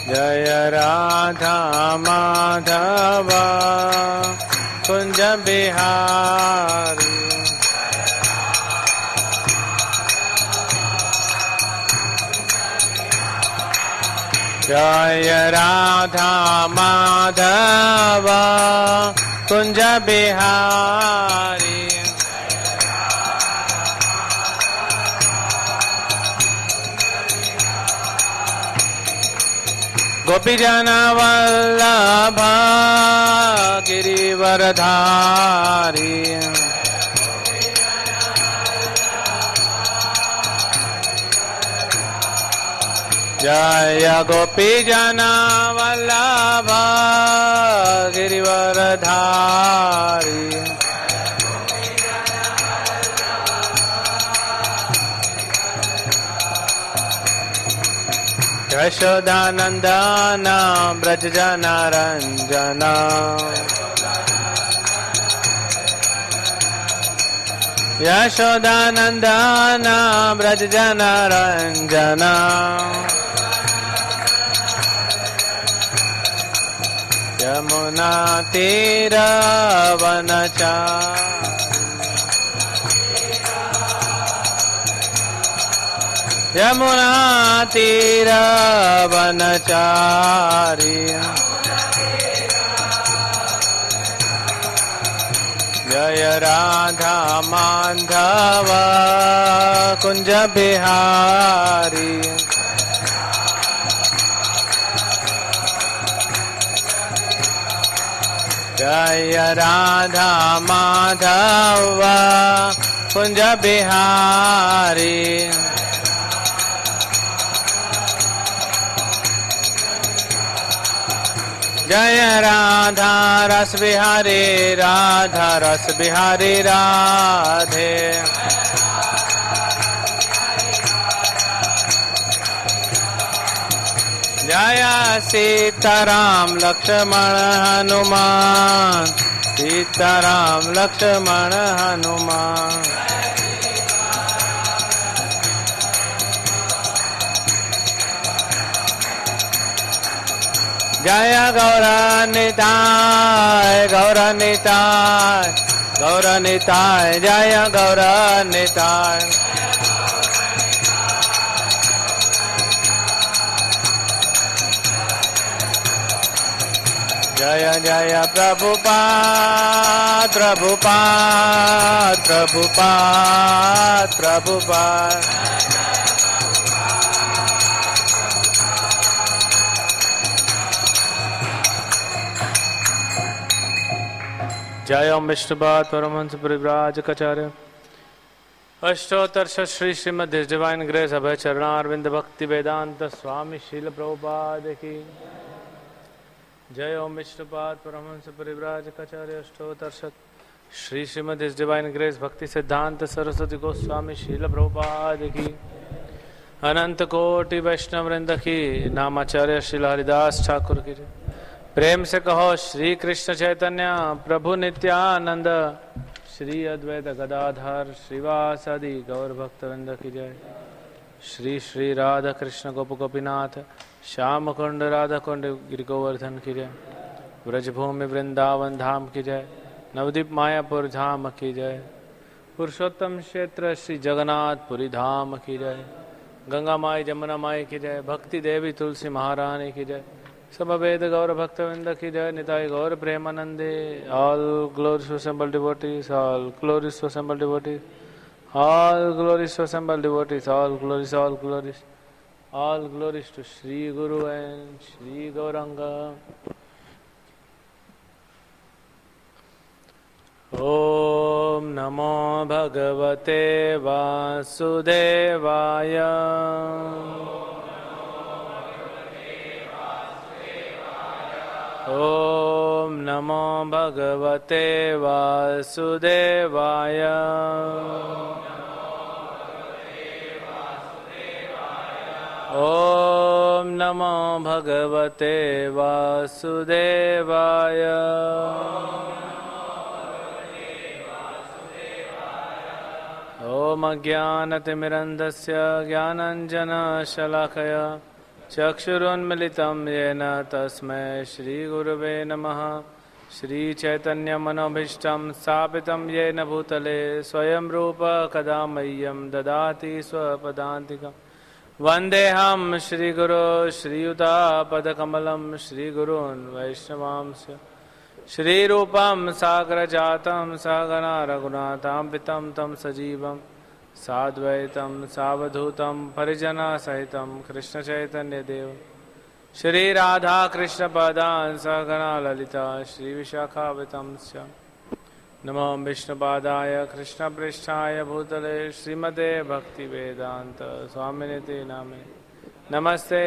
जय राधा माधव कुंज बिहारी। जय राधा माधव कुंज बिहारी। गोपीजन वल्लभ गिरिवरधारी। जय गोपीजन वल्लभ गिरिवरधारी। यशोदानंदन ब्रज जन रंजन। यशोदानंदन ब्रज जन रंजन। यमुना तीर वनचारी। यमुना तीर वनचारी। जय राधा माधव कुंज बिहारी। जय राधा माधव कुंज बिहारी। जय राधा रस बिहारी राधा रस बिहारी राधे। जय सीताराम लक्ष्मण हनुमान। सीताराम लक्ष्मण हनुमान। जय गौरनिताय गौरनिताय गौरनिताय जय गौरनिताय। जय जय प्रभुपाद प्रभुपाद प्रभुपाद प्रभुपाद। जय ओम विष्णुपाद परमहंस परिव्राजकाचार्य अष्टोत्तर श्री श्रीमद् डिवाइन ग्रेस अभय चरणारविंद भक्ति वेदांत स्वामी शील प्रभुपाद की। जय ओम विष्णुपाद परमहंस परिव्राजकाचार्य अष्टोत्तर श्री श्रीमद् डिवाइन ग्रेस भक्ति सिद्धांत सरस्वती गोस्वामी शील प्रभुपाद की। अनंत कोटि वैष्णव वृंद की। नामाचार्य श्रील हरिदास ठाकुर की। प्रेम से कहो श्री कृष्ण चैतन्य प्रभु नित्यानंद श्री अद्वैत गदाधर श्रीवासादि गौर भक्तवृंद की जय। श्री श्री राधा कृष्ण गोप गोपीनाथ श्याम कुंड राधा कुंड गिरि गोवर्धन की जय। ब्रजभूमि वृंदावन धाम की जय। नवदीप मायापुर धाम की जय। पुरुषोत्तम क्षेत्र श्री जगन्नाथ पुरी धाम की जय। गंगा माई जमुना माई की जय। भक्ति देवी तुलसी महारानी की जय। सब वेद गौर भक्तवृंद की जय। निताई गौर प्रेमानंदे। All glories to assembled devotees. All glories to assembled devotees. All glories to assembled devotees. All glories all glories all glories to Shri guru and Shri Gaurang. ओम नमो भगवते वासुदेवाय। ओम नमो भगवते वासुदेवाय। ओम नमो भगवते वासुदेवाय। ओम अज्ञानतिमिरन्धस्य ज्ञानाञ्जनशलाकया चक्षुरुन्मिलितं येन तस्मै श्रीगुरवे नमः। श्रीचैतन्यमनोभीष्टं स्थापितं येन भूतले स्वयं रूप कदा मह्यं ददाति स्वपदान्तिकम्। वन्देऽहं श्रीगुरो श्रीयुतापदकमलं श्रीगुरून् वैष्णवांश्च श्रीरूपं साग्रजातं सहगणा रघुनाथान्वितं तं सजीवं साद्वैतं सावधूतं परिजनसहितं कृष्णचैतन्यदेव श्रीराधाकृष्णपदान् सहगणा ललिता श्रीविशाखान्वितंश्च। नमो विष्णुपादाय कृष्णपृष्ठाय भूतले श्रीमते भक्तिवेदान्त स्वामिनिति नामे। नमस्ते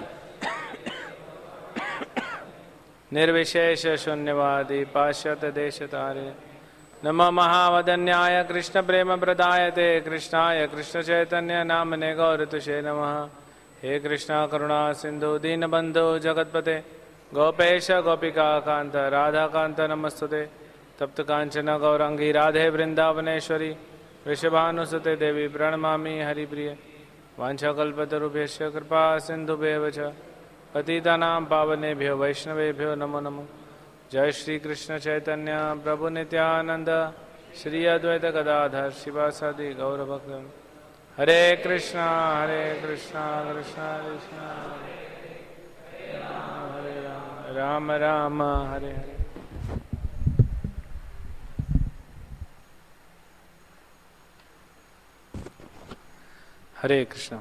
निर्विशेष शून्यवादी पाश्चात्य देशतारे। नमो महावदन्याय कृष्ण प्रेम प्रदायते कृष्णाय कृष्ण चैतन्य नामने गौरतुषे नमः। हे कृष्णा करुणा सिंधु दीनबंधु जगतपते गोपेश गोपिका कांत राधा कांत नमस्तुते। तप्त कांचन गौरंगी राधे वृंदावनेश्वरी वृषभानुसुते देवी प्रणमामि हरिप्रिय। वाञ्छाकल्पतरुभ्यश्च कृपा सिन्धुभ्येव च पतितानां पावनेभ्यो वैष्णवेभ्यो नमो नमः। जय श्री कृष्ण चैतन्य प्रभु नित्यानंद श्री अद्वैत गदाधर शिवासादि गौरभक्त। हरे कृष्णा कृष्ण कृष्ण हरे राम राम हरे हरे। हरे कृष्ण।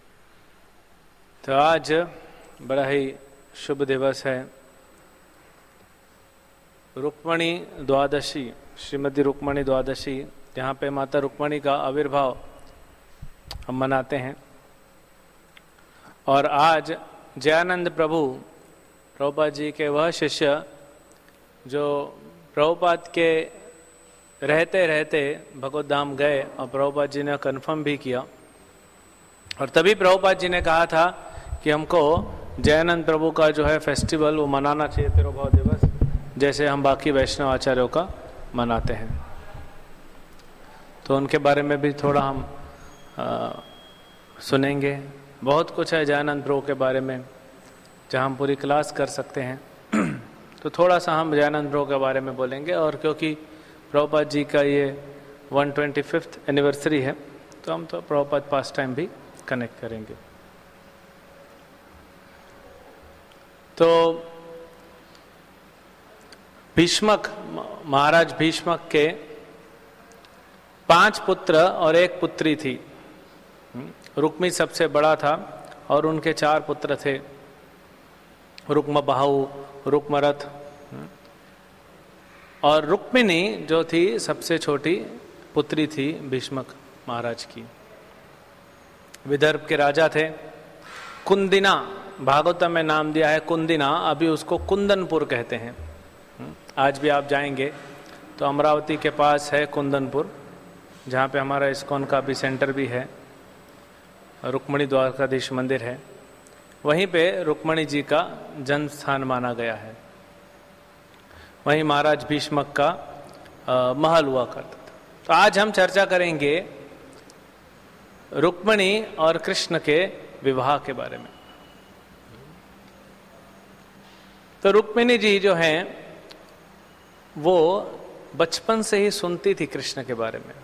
तो आज बड़ा ही शुभ दिवस है, रुक्मणी द्वादशी, श्रीमती रुक्मणी द्वादशी, जहाँ पे माता रुक्मणी का आविर्भाव हम मनाते हैं। और आज जयानंद प्रभुपाद जी के वह शिष्य जो प्रभुपाद के रहते रहते भगवत धाम गए और प्रभुपाद जी ने कन्फर्म भी किया, और तभी प्रभुपाद जी ने कहा था कि हमको जयानंद प्रभु का जो है फेस्टिवल वो मनाना चाहिए, तिरुभाव दिवस, जैसे हम बाकी वैष्णव आचार्यों का मनाते हैं। तो उनके बारे में भी थोड़ा हम सुनेंगे। बहुत कुछ है जयानंद प्रभु के बारे में जहाँ हम पूरी क्लास कर सकते हैं। तो थोड़ा सा हम जयानंद प्रभु के बारे में बोलेंगे, और क्योंकि प्रभुपाद जी का ये 125th एनिवर्सरी है तो हम तो प्रभुपाद पास टाइम भी कनेक्ट करेंगे। तो भीष्मक, महाराज भीष्मक के 5 पुत्र और 1 पुत्री थी। रुक्मी सबसे बड़ा था और उनके 4 पुत्र थे, रुक्मबाहु, रुक्मरथ, और रुक्मिणी जो थी सबसे छोटी पुत्री थी भीष्मक महाराज की। विदर्भ के राजा थे। कुंदिना, भागवतम में नाम दिया है कुंदिना, अभी उसको कुंदनपुर कहते हैं। आज भी आप जाएंगे तो अमरावती के पास है कुंदनपुर, जहाँ पे हमारा इस्कॉन का भी सेंटर भी है, रुक्मणी द्वारकाधीश मंदिर है। वहीं पे रुक्मणी जी का जन्म स्थान माना गया है। वहीं महाराज भीष्मक का महल हुआ करता था। तो आज हम चर्चा करेंगे रुक्मणी और कृष्ण के विवाह के बारे में। तो रुक्मिणी जी जो हैं वो बचपन से ही सुनती थी कृष्ण के बारे में।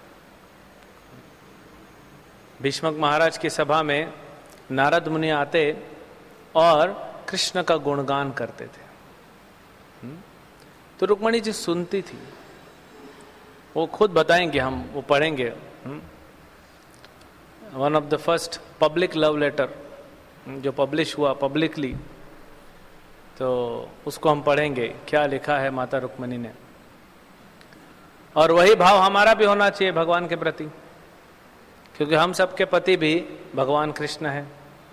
भीष्मक महाराज की सभा में नारद मुनि आते और कृष्ण का गुणगान करते थे। तो रुक्मणी जी सुनती थी। वो खुद बताएंगे, हम वो पढ़ेंगे। One of the first public love letter जो पब्लिश हुआ पब्लिकली, तो उसको हम पढ़ेंगे, क्या लिखा है माता रुक्मणी ने। और वही भाव हमारा भी होना चाहिए भगवान के प्रति, क्योंकि हम सबके पति भी भगवान कृष्ण है।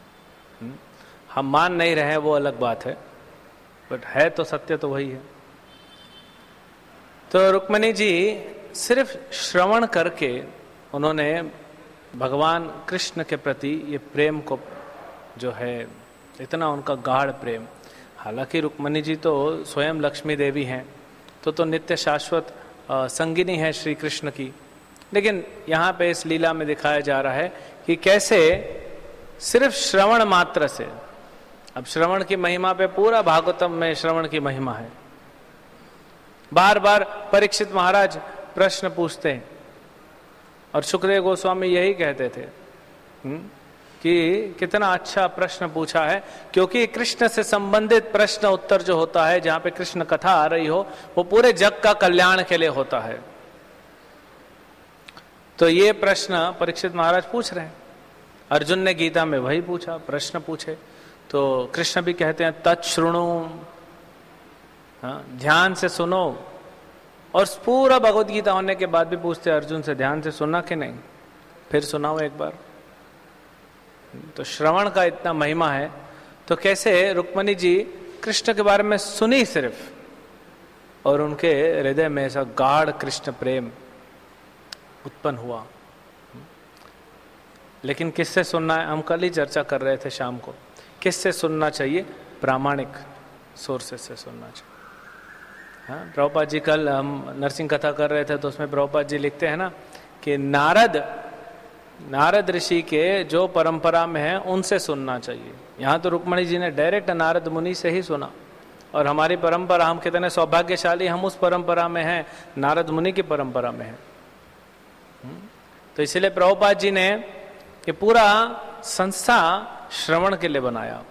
हम मान नहीं रहे वो अलग बात है, बट है तो सत्य तो वही है। तो रुक्मणी जी सिर्फ श्रवण करके उन्होंने भगवान कृष्ण के प्रति ये प्रेम को जो है, इतना उनका गाढ़ प्रेम। हालांकि रुक्मणी जी तो स्वयं लक्ष्मी देवी हैं, तो नित्य शाश्वत संगिनी है श्री कृष्ण की। लेकिन यहाँ पे इस लीला में दिखाया जा रहा है कि कैसे सिर्फ श्रवण मात्र से, अब श्रवण की महिमा पे पूरा भागवतम में श्रवण की महिमा है। बार बार परीक्षित महाराज प्रश्न पूछते हैं और सुखदेव गोस्वामी यही कहते थे कि कितना अच्छा प्रश्न पूछा है, क्योंकि कृष्ण से संबंधित प्रश्न उत्तर जो होता है, जहां पे कृष्ण कथा आ रही हो, वो पूरे जग का कल्याण के लिए होता है। तो ये प्रश्न परीक्षित महाराज पूछ रहे हैं। अर्जुन ने गीता में वही पूछा, प्रश्न पूछे, तो कृष्ण भी कहते हैं तच्छृणु, ध्यान से सुनो। और पूरा भगवत गीता होने के बाद भी पूछते अर्जुन से, ध्यान से सुना कि नहीं, फिर सुनाओ एक बार। तो श्रवण का इतना महिमा है, तो कैसे रुक्मणी जी कृष्ण के बारे में सुनी सिर्फ और उनके हृदय में ऐसा गाढ़ कृष्ण प्रेम उत्पन्न हुआ। लेकिन किससे सुनना है, हम कल ही चर्चा कर रहे थे शाम को, किससे सुनना चाहिए, प्रामाणिक सोर्सेस से सुनना चाहिए। हाँ, प्रभुपाद जी कल हम नरसिंह कथा कर रहे थे तो उसमें प्रभुपाद जी लिखते हैं ना कि नारद ऋषि के जो परंपरा में है उनसे सुनना चाहिए। यहाँ तो रुक्मणी जी ने डायरेक्ट नारद मुनि से ही सुना, और हमारी परंपरा, हम कितने सौभाग्यशाली, हम उस परंपरा में हैं, नारद मुनि की परंपरा में है। तो इसलिए प्रभुपाद जी ने ये पूरा संस्था श्रवण के लिए बनाया।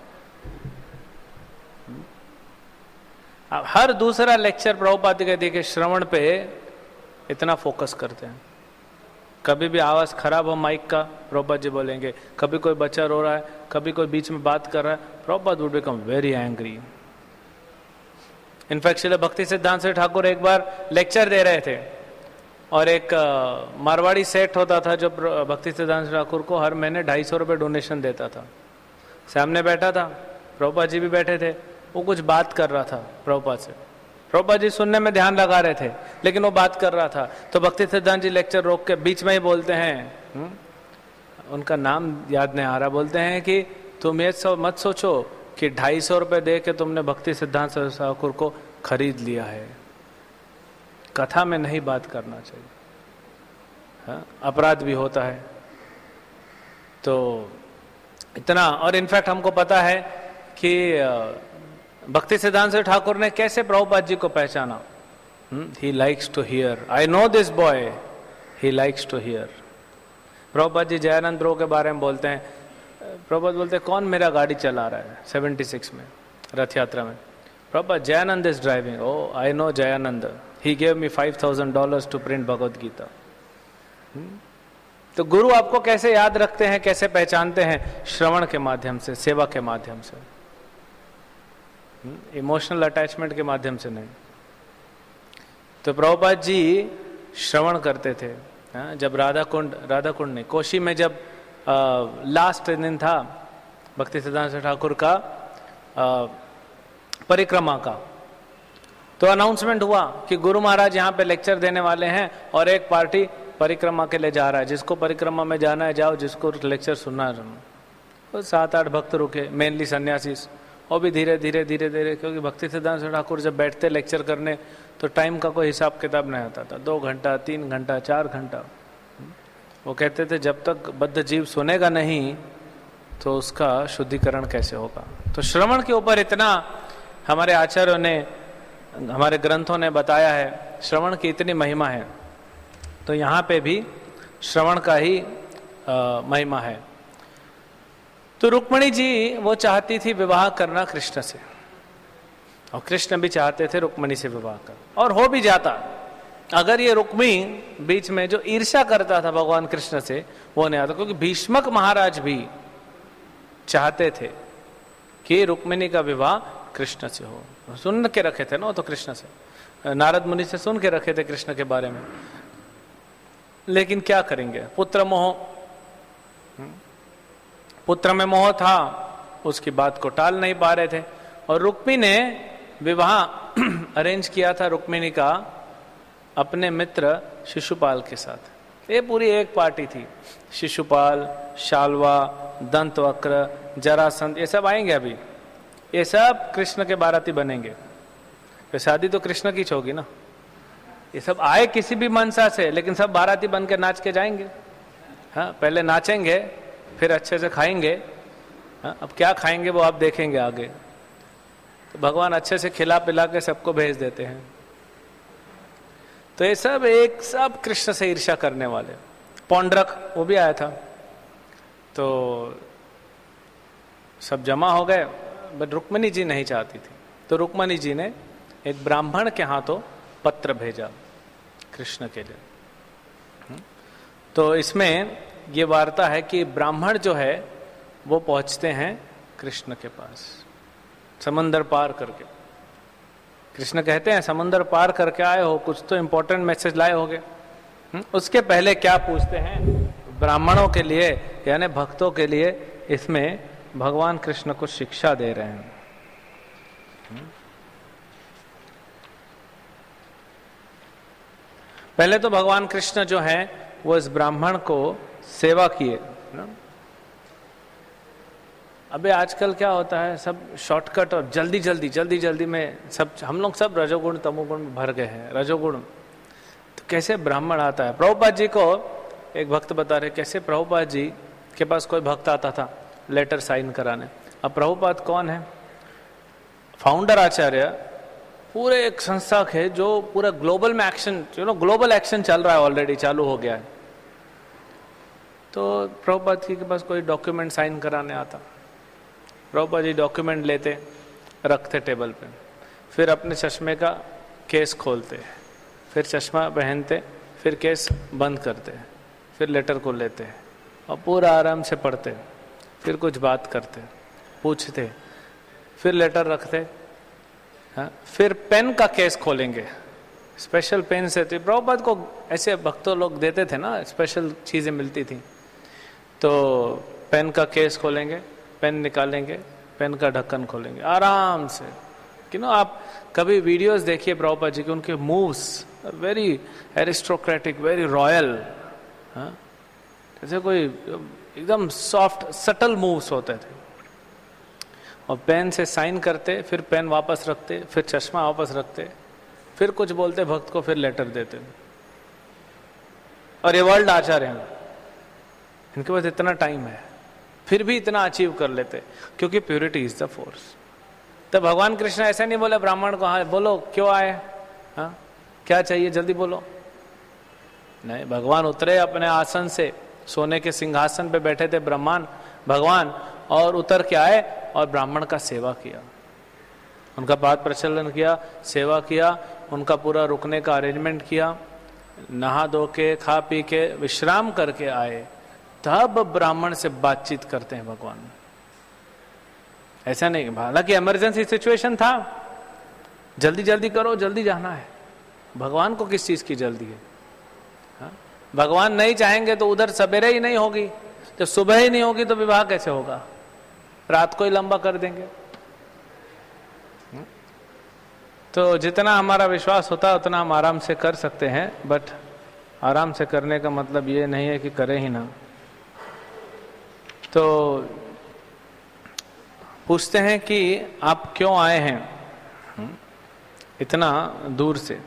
हर दूसरा लेक्चर प्रभुपाद के देखिए श्रवण पे इतना फोकस करते हैं। कभी भी आवाज खराब हो माइक का, प्रभुपाद जी बोलेंगे, कभी कोई बच्चा रो रहा है, कभी कोई बीच में बात कर रहा है, Prabhupada would become very angry. In fact Srila Bhakti Siddhanta से ठाकुर एक बार लेक्चर दे रहे थे और एक मारवाड़ी सेठ होता था जो भक्ति सिद्धांत ठाकुर को हर महीने 250 रुपये डोनेशन देता था। सामने बैठा था, प्रभुपाद जी भी बैठे थे, वो कुछ बात कर रहा था प्रभुपाद से। प्रभुपाद जी सुनने में ध्यान लगा रहे थे, लेकिन वो बात कर रहा था। तो भक्ति सिद्धांत जी लेक्चर रोक के बीच में ही बोलते हैं, उनका नाम याद नहीं आ रहा, बोलते हैं कि तुम ये मत सोचो कि 250 रुपये दे के तुमने भक्ति सिद्धांत ठाकुर को खरीद लिया है। कथा में नहीं बात करना चाहिए, हाँ, अपराध भी होता है। तो इतना, और इनफैक्ट हमको पता है कि भक्ति सिद्धांत ठाकुर ने कैसे प्रभुपाद जी को पहचाना। He likes to hear, I know this boy, he likes to hear. Prabhupada ji Jayananda Prabhu के बारे में बोलते हैं, प्रभुपाद बोलते हैं कौन मेरा गाड़ी चला रहा है 76 में रथ यात्रा में। Prabhupada, Jayananda is driving. Oh I know Jayananda, he gave me $5,000 to print Bhagavad Gita. तो गुरु आपको कैसे याद रखते हैं, कैसे पहचानते हैं? श्रवण के माध्यम से, सेवा के माध्यम से, इमोशनल अटैचमेंट के माध्यम से नहीं। तो प्रभुपाद जी श्रवण करते थे। जब राधा कुंड नहीं, कोशी में जब लास्ट दिन था भक्ति सिद्धांत ठाकुर का परिक्रमा का, तो अनाउंसमेंट हुआ कि गुरु महाराज यहाँ पे लेक्चर देने वाले हैं और एक पार्टी परिक्रमा के लिए जा रहा है, जिसको परिक्रमा में जाना है जाओ, जिसको लेक्चर सुनना है। तो 7-8 भक्त रुके, मेनली सन्यासी, और भी धीरे धीरे धीरे धीरे, क्योंकि भक्ति सिद्धांत ठाकुर जब बैठते लेक्चर करने तो टाइम का कोई हिसाब किताब नहीं होता था। 2 घंटा, 3 घंटा, 4 घंटा। वो कहते थे जब तक बद्ध जीव सुनेगा नहीं तो उसका शुद्धिकरण कैसे होगा। तो श्रवण के ऊपर इतना हमारे आचार्यों ने, हमारे ग्रंथों ने बताया है, श्रवण की इतनी महिमा है। तो यहाँ पे भी श्रवण का ही महिमा है। तो रुक्मणी जी वो चाहती थी विवाह करना कृष्ण से, और कृष्ण भी चाहते थे रुक्मणी से विवाह कर, और हो भी जाता अगर ये रुक्मी बीच में जो ईर्ष्या करता था भगवान कृष्ण से, वो नहीं आता। क्योंकि भीष्मक महाराज भी चाहते थे कि रुक्मिणी का विवाह कृष्ण से हो। सुन के रखे थे ना तो कृष्ण से, नारद मुनि से सुन के रखे थे कृष्ण के बारे में। लेकिन क्या करेंगे, पुत्र मोह, पुत्र में मोह था, उसकी बात को टाल नहीं पा रहे थे। और रुक्मी ने विवाह अरेंज किया था रुक्मिणी का अपने मित्र शिशुपाल के साथ। ये पूरी एक पार्टी थी, शिशुपाल, शाल्वा, दंतवक्र, जरासंध, ये सब आएंगे अभी, ये सब कृष्ण के बाराती बनेंगे। तो शादी तो कृष्ण की होगी ना, ये सब आए किसी भी मनसा से, लेकिन सब बाराती बन के नाच के जाएंगे। हाँ, पहले नाचेंगे, फिर अच्छे से खाएंगे, हाँ, अब क्या खाएंगे वो आप देखेंगे आगे। तो भगवान अच्छे से खिला पिला के सबको भेज देते हैं। तो ये सब कृष्ण से ईर्ष्या करने वाले। पौंड्रक वो भी आया था, तो सब जमा हो गए, बट रुक्मिणी जी नहीं चाहती थी। तो रुक्मिणी जी ने एक ब्राह्मण के हाथों पत्र भेजा कृष्ण के लिए। तो इसमें ये वार्ता है कि ब्राह्मण जो है वो पहुंचते हैं कृष्ण के पास समंदर पार करके। कृष्ण कहते हैं समंदर पार करके आए हो, कुछ तो इंपॉर्टेंट मैसेज लाए होगे। उसके पहले क्या पूछते हैं ब्राह्मणों के लिए यानी भक्तों के लिए, इसमें भगवान कृष्ण को शिक्षा दे रहे हैं। पहले तो भगवान कृष्ण जो है वो इस ब्राह्मण को सेवा किए ना। अबे आजकल क्या होता है, सब शॉर्टकट और जल्दी में सब, हम लोग सब रजोगुण तमोगुण में भर गए हैं। रजोगुण तो कैसे ब्राह्मण आता है। प्रभुपाद जी को एक भक्त बता रहे कैसे प्रभुपाद जी के पास कोई भक्त आता था लेटर साइन कराने। अब प्रभुपाद कौन है, फाउंडर आचार्य, पूरे एक संस्था है जो पूरा ग्लोबल में एक्शन, ग्लोबल एक्शन चल रहा है, ऑलरेडी चालू हो गया है। तो प्रभुपाद जी के पास कोई डॉक्यूमेंट साइन कराने आता, प्रभुपाद जी डॉक्यूमेंट लेते, रखते टेबल पे, फिर अपने चश्मे का केस खोलते, फिर चश्मा पहनते, फिर केस बंद करते, फिर लेटर को लेते और पूरा आराम से पढ़ते, फिर कुछ बात करते, पूछते, फिर लेटर रखते, हाँ, फिर पेन का केस खोलेंगे, स्पेशल पेन से। तो प्रभुपाद को ऐसे भक्तों लोग देते थे ना, स्पेशल चीज़ें मिलती थी। तो पेन का केस खोलेंगे, पेन निकालेंगे, पेन का ढक्कन खोलेंगे आराम से। आप कभी वीडियोस देखिए प्रभुपाद जी के, उनके moves very aristocratic, very royal, जैसे कोई एकदम सॉफ्ट सटल मूव्स होते थे। और पेन से साइन करते, फिर पेन वापस रखते, फिर चश्मा वापस रखते, फिर कुछ बोलते भक्त को, फिर लेटर देते। और ये वर्ल्ड आचार्य हैं, इनके पास इतना टाइम है, फिर भी इतना अचीव कर लेते, क्योंकि प्योरिटी इज द फोर्स। तो भगवान कृष्ण ऐसा नहीं बोले ब्राह्मण को, हाँ बोलो क्यों आए, हाँ क्या चाहिए जल्दी बोलो। नहीं, भगवान उतरे अपने आसन से, सोने के सिंहासन पे बैठे थे ब्रह्मान भगवान, और उतर के आए और ब्राह्मण का सेवा किया, उनका पाद प्रचलन किया, सेवा किया, उनका पूरा रुकने का अरेंजमेंट किया, नहा धो के खा पी के विश्राम करके आए, तब ब्राह्मण से बातचीत करते हैं भगवान। ऐसा नहीं, हालांकि इमरजेंसी सिचुएशन था, जल्दी जल्दी करो, जल्दी जाना है। भगवान को किस चीज की जल्दी है, हाँ? भगवान नहीं चाहेंगे तो उधर सवेरे ही नहीं होगी, जब सुबह ही नहीं होगी तो विवाह कैसे होगा, रात को ही लंबा कर देंगे। तो जितना हमारा विश्वास होता है उतना हम आराम से कर सकते हैं, बट आराम से करने का मतलब ये नहीं है कि करें ही ना। तो पूछते हैं कि आप क्यों आए हैं इतना दूर से।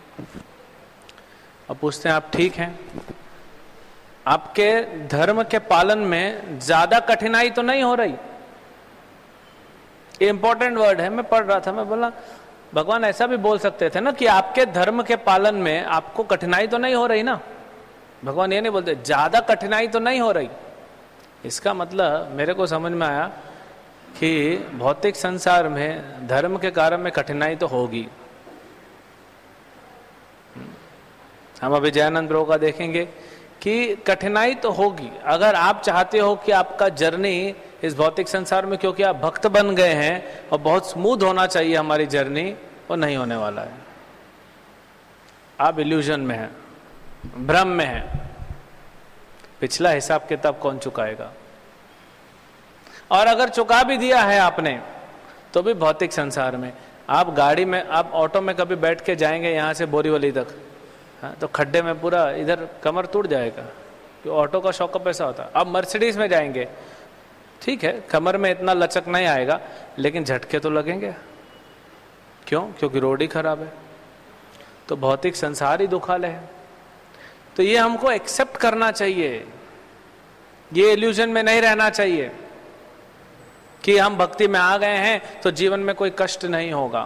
अब पूछते हैं आप ठीक हैं, आपके धर्म के पालन में ज्यादा कठिनाई तो नहीं हो रही। ये इंपॉर्टेंट वर्ड है, मैं पढ़ रहा था, मैं बोला भगवान ऐसा भी बोल सकते थे ना कि आपके धर्म के पालन में आपको कठिनाई तो नहीं हो रही ना। भगवान ये नहीं बोलते ज्यादा कठिनाई तो नहीं हो रही। इसका मतलब मेरे को समझ में आया कि भौतिक संसार में धर्म के कारण में कठिनाई तो होगी। हम अभी जयानंद प्रभु का देखेंगे कि कठिनाई तो होगी। अगर आप चाहते हो कि आपका जर्नी इस भौतिक संसार में, क्योंकि आप भक्त बन गए हैं और बहुत स्मूथ होना चाहिए हमारी जर्नी, वो नहीं होने वाला है। आप इल्यूजन में हैं, भ्रम में हैं। पिछला हिसाब किताब कौन चुकाएगा? और अगर चुका भी दिया है आपने तो भी भौतिक संसार में, आप गाड़ी में, आप ऑटो में कभी बैठ के जाएंगे यहाँ से बोरीवली तक, हाँ, तो खड्डे में पूरा इधर कमर टूट जाएगा, क्योंकि ऑटो का शॉकअप ऐसा होता है। आप मर्सिडीज में जाएंगे, ठीक है कमर में इतना लचक नहीं आएगा, लेकिन झटके तो लगेंगे। क्यों? क्योंकि रोड ही खराब है। तो भौतिक संसार ही दुखालय है। तो ये हमको एक्सेप्ट करना चाहिए, ये इल्यूजन में नहीं रहना चाहिए। कि हम भक्ति में आ गए हैं तो जीवन में कोई कष्ट नहीं होगा।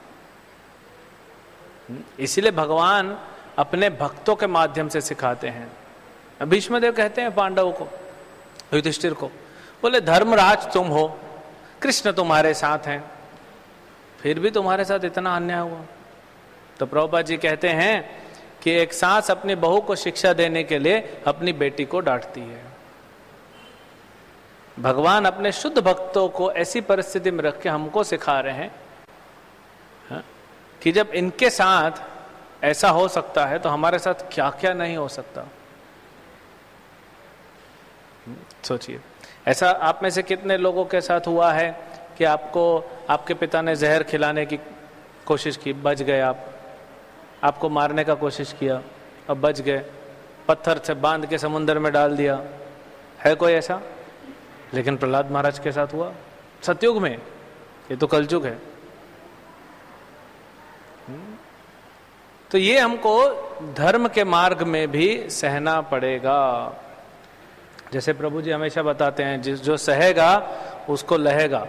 इसीलिए भगवान अपने भक्तों के माध्यम से सिखाते हैं। भीष्मदेव कहते हैं पांडवों को, युधिष्ठिर को, बोले धर्मराज तुम हो, कृष्ण तुम्हारे साथ हैं, फिर भी तुम्हारे साथ इतना अन्याय हुआ। तो प्रभुपाद जी कहते हैं कि एक सास अपनी बहू को शिक्षा देने के लिए अपनी बेटी को डांटती है। भगवान अपने शुद्ध भक्तों को ऐसी परिस्थिति में रख के हमको सिखा रहे हैं कि जब इनके साथ ऐसा हो सकता है तो हमारे साथ क्या क्या नहीं हो सकता। सोचिए, ऐसा आप में से कितने लोगों के साथ हुआ है कि आपको आपके पिता ने जहर खिलाने की कोशिश की, बच गए आप, आपको मारने का कोशिश किया, अब बच गए, पत्थर से बांध के समुद्र में डाल दिया, है कोई ऐसा? लेकिन प्रहलाद महाराज के साथ हुआ सतयुग में, ये तो कलयुग है। तो ये हमको धर्म के मार्ग में भी सहना पड़ेगा। जैसे प्रभु जी हमेशा बताते हैं, जो सहेगा उसको लहेगा।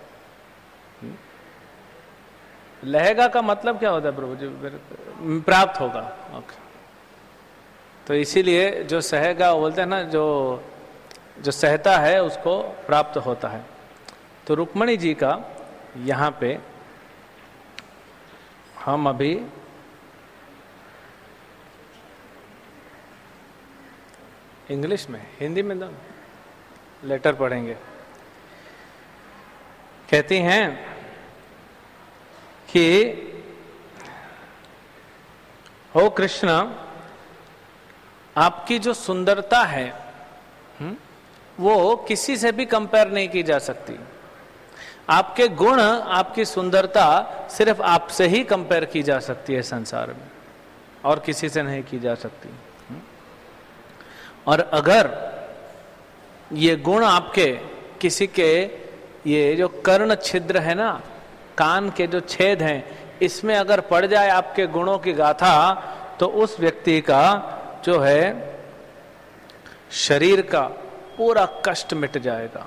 लहेगा का मतलब क्या होता है प्रभु जी? प्राप्त होगा। ओके। तो इसीलिए जो सहेगा, वो बोलते हैं ना, जो सहता है उसको प्राप्त होता है। तो रुक्मणी जी का यहाँ पे हम अभी इंग्लिश में, हिंदी में दो लेटर पढ़ेंगे। कहती हैं कि हो कृष्ण, आपकी जो सुंदरता है वो किसी से भी कंपेयर नहीं की जा सकती। आपके गुण, आपकी सुंदरता सिर्फ आपसे ही कंपेयर की जा सकती है संसार में, और किसी से नहीं की जा सकती। और अगर ये गुण आपके किसी के, ये जो कर्ण छिद्र है ना, कान के जो छेद हैं, इसमें अगर पड़ जाए आपके गुणों की गाथा, तो उस व्यक्ति का जो है शरीर का पूरा कष्ट मिट जाएगा।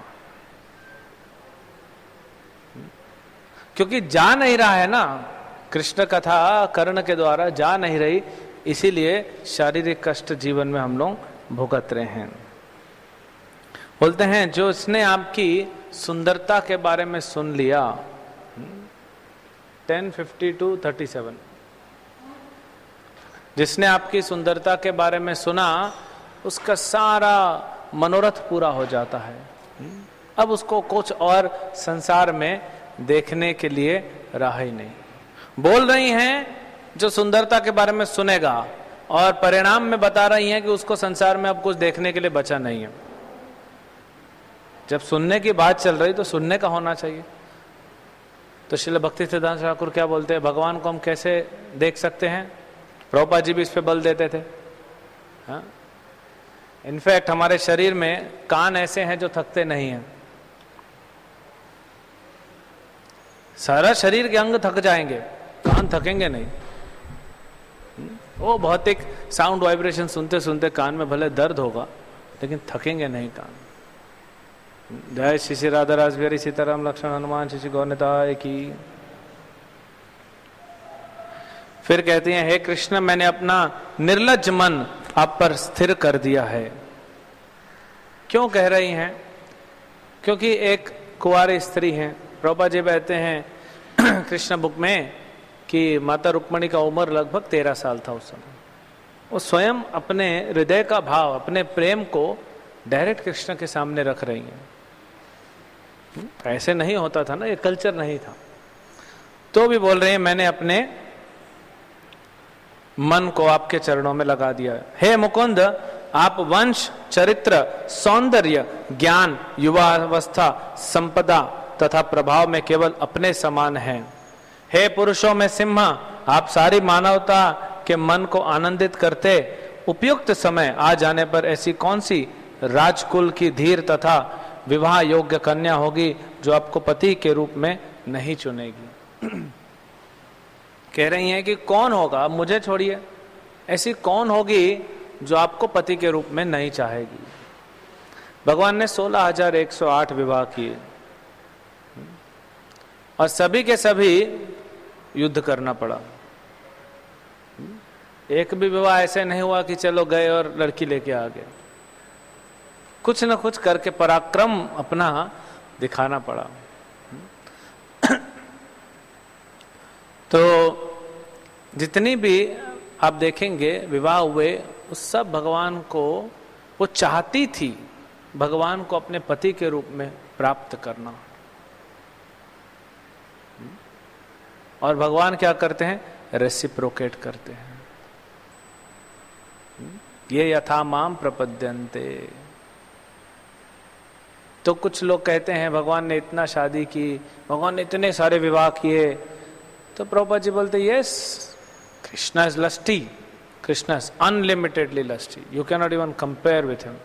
क्योंकि जा नहीं रहा है ना, कृष्ण कथा कर्ण के द्वारा जा नहीं रही, इसीलिए शारीरिक कष्ट जीवन में हम लोग भुगत रहे हैं। बोलते हैं जो इसने आपकी सुंदरता के बारे में सुन लिया, 10:52-37, जिसने आपकी सुंदरता के बारे में सुना, उसका सारा मनोरथ पूरा हो जाता है। अब उसको कुछ और संसार में देखने के लिए रहा ही नहीं। बोल रही हैं जो सुंदरता के बारे में सुनेगा, और परिणाम में बता रही हैं कि उसको संसार में अब कुछ देखने के लिए बचा नहीं है। जब सुनने की बात चल रही तो सुनने का होना चाहिए। तो श्रील भक्ति सिद्धांत ठाकुर क्या बोलते हैं, भगवान को हम कैसे देख सकते हैं? प्रभुपाद जी भी इस पे बल देते थे। हाँ, इनफैक्ट हमारे शरीर में कान ऐसे हैं जो थकते नहीं हैं। सारा शरीर के अंग थक जाएंगे, कान थकेंगे नहीं। वो भौतिक साउंड वाइब्रेशन सुनते सुनते कान में भले दर्द होगा, लेकिन थकेंगे नहीं कान। जय श्री श्री राधा रास बिहारी सीताराम लक्ष्मण हनुमान श्री गौरताय की। फिर कहती हैं, हे कृष्ण, मैंने अपना निर्लज्ज मन आप पर स्थिर कर दिया है। क्यों कह रही हैं? क्योंकि एक कुंवारी स्त्री हैं। प्रभुपाद जी कहते हैं कृष्ण बुक में कि माता रुक्मणी का उम्र लगभग 13 साल था उस समय। वो स्वयं अपने हृदय का भाव, अपने प्रेम को डायरेक्ट कृष्ण के सामने रख रही हैं। ऐसे नहीं होता था ना, ये कल्चर नहीं था। तो भी बोल रही हैं, मैंने अपने मन को आपके चरणों में लगा दिया। हे मुकुंद, आप वंश, चरित्र, सौंदर्य, ज्ञान, युवावस्था, संपदा तथा प्रभाव में केवल अपने समान हैं। हे पुरुषों में सिंह, आप सारी मानवता के मन को आनंदित करते, उपयुक्त समय आ जाने पर ऐसी कौन सी राजकुल की धीर तथा विवाह योग्य कन्या होगी जो आपको पति के रूप में नहीं चुनेगी। कह रही हैं कि कौन होगा, मुझे छोड़िए, ऐसी कौन होगी जो आपको पति के रूप में नहीं चाहेगी। भगवान ने 16,108 विवाह किए। और सभी के सभी युद्ध करना पड़ा। एक भी विवाह ऐसे नहीं हुआ कि चलो गए और लड़की लेके आ गए, कुछ न कुछ करके पराक्रम अपना दिखाना पड़ा। तो जितनी भी आप देखेंगे विवाह हुए, उस सब भगवान को वो चाहती थी, भगवान को अपने पति के रूप में प्राप्त करना। और भगवान क्या करते हैं? रेसिप्रोकेट करते हैं। ये यथा माम प्रपद्यन्ते। तो कुछ लोग कहते हैं भगवान ने इतना शादी की, भगवान ने इतने सारे विवाह किए, तो प्रभुपाद जी बोलते yes, Krishna is lusty, Krishna is unlimitedly lusty, you can not even compare with him.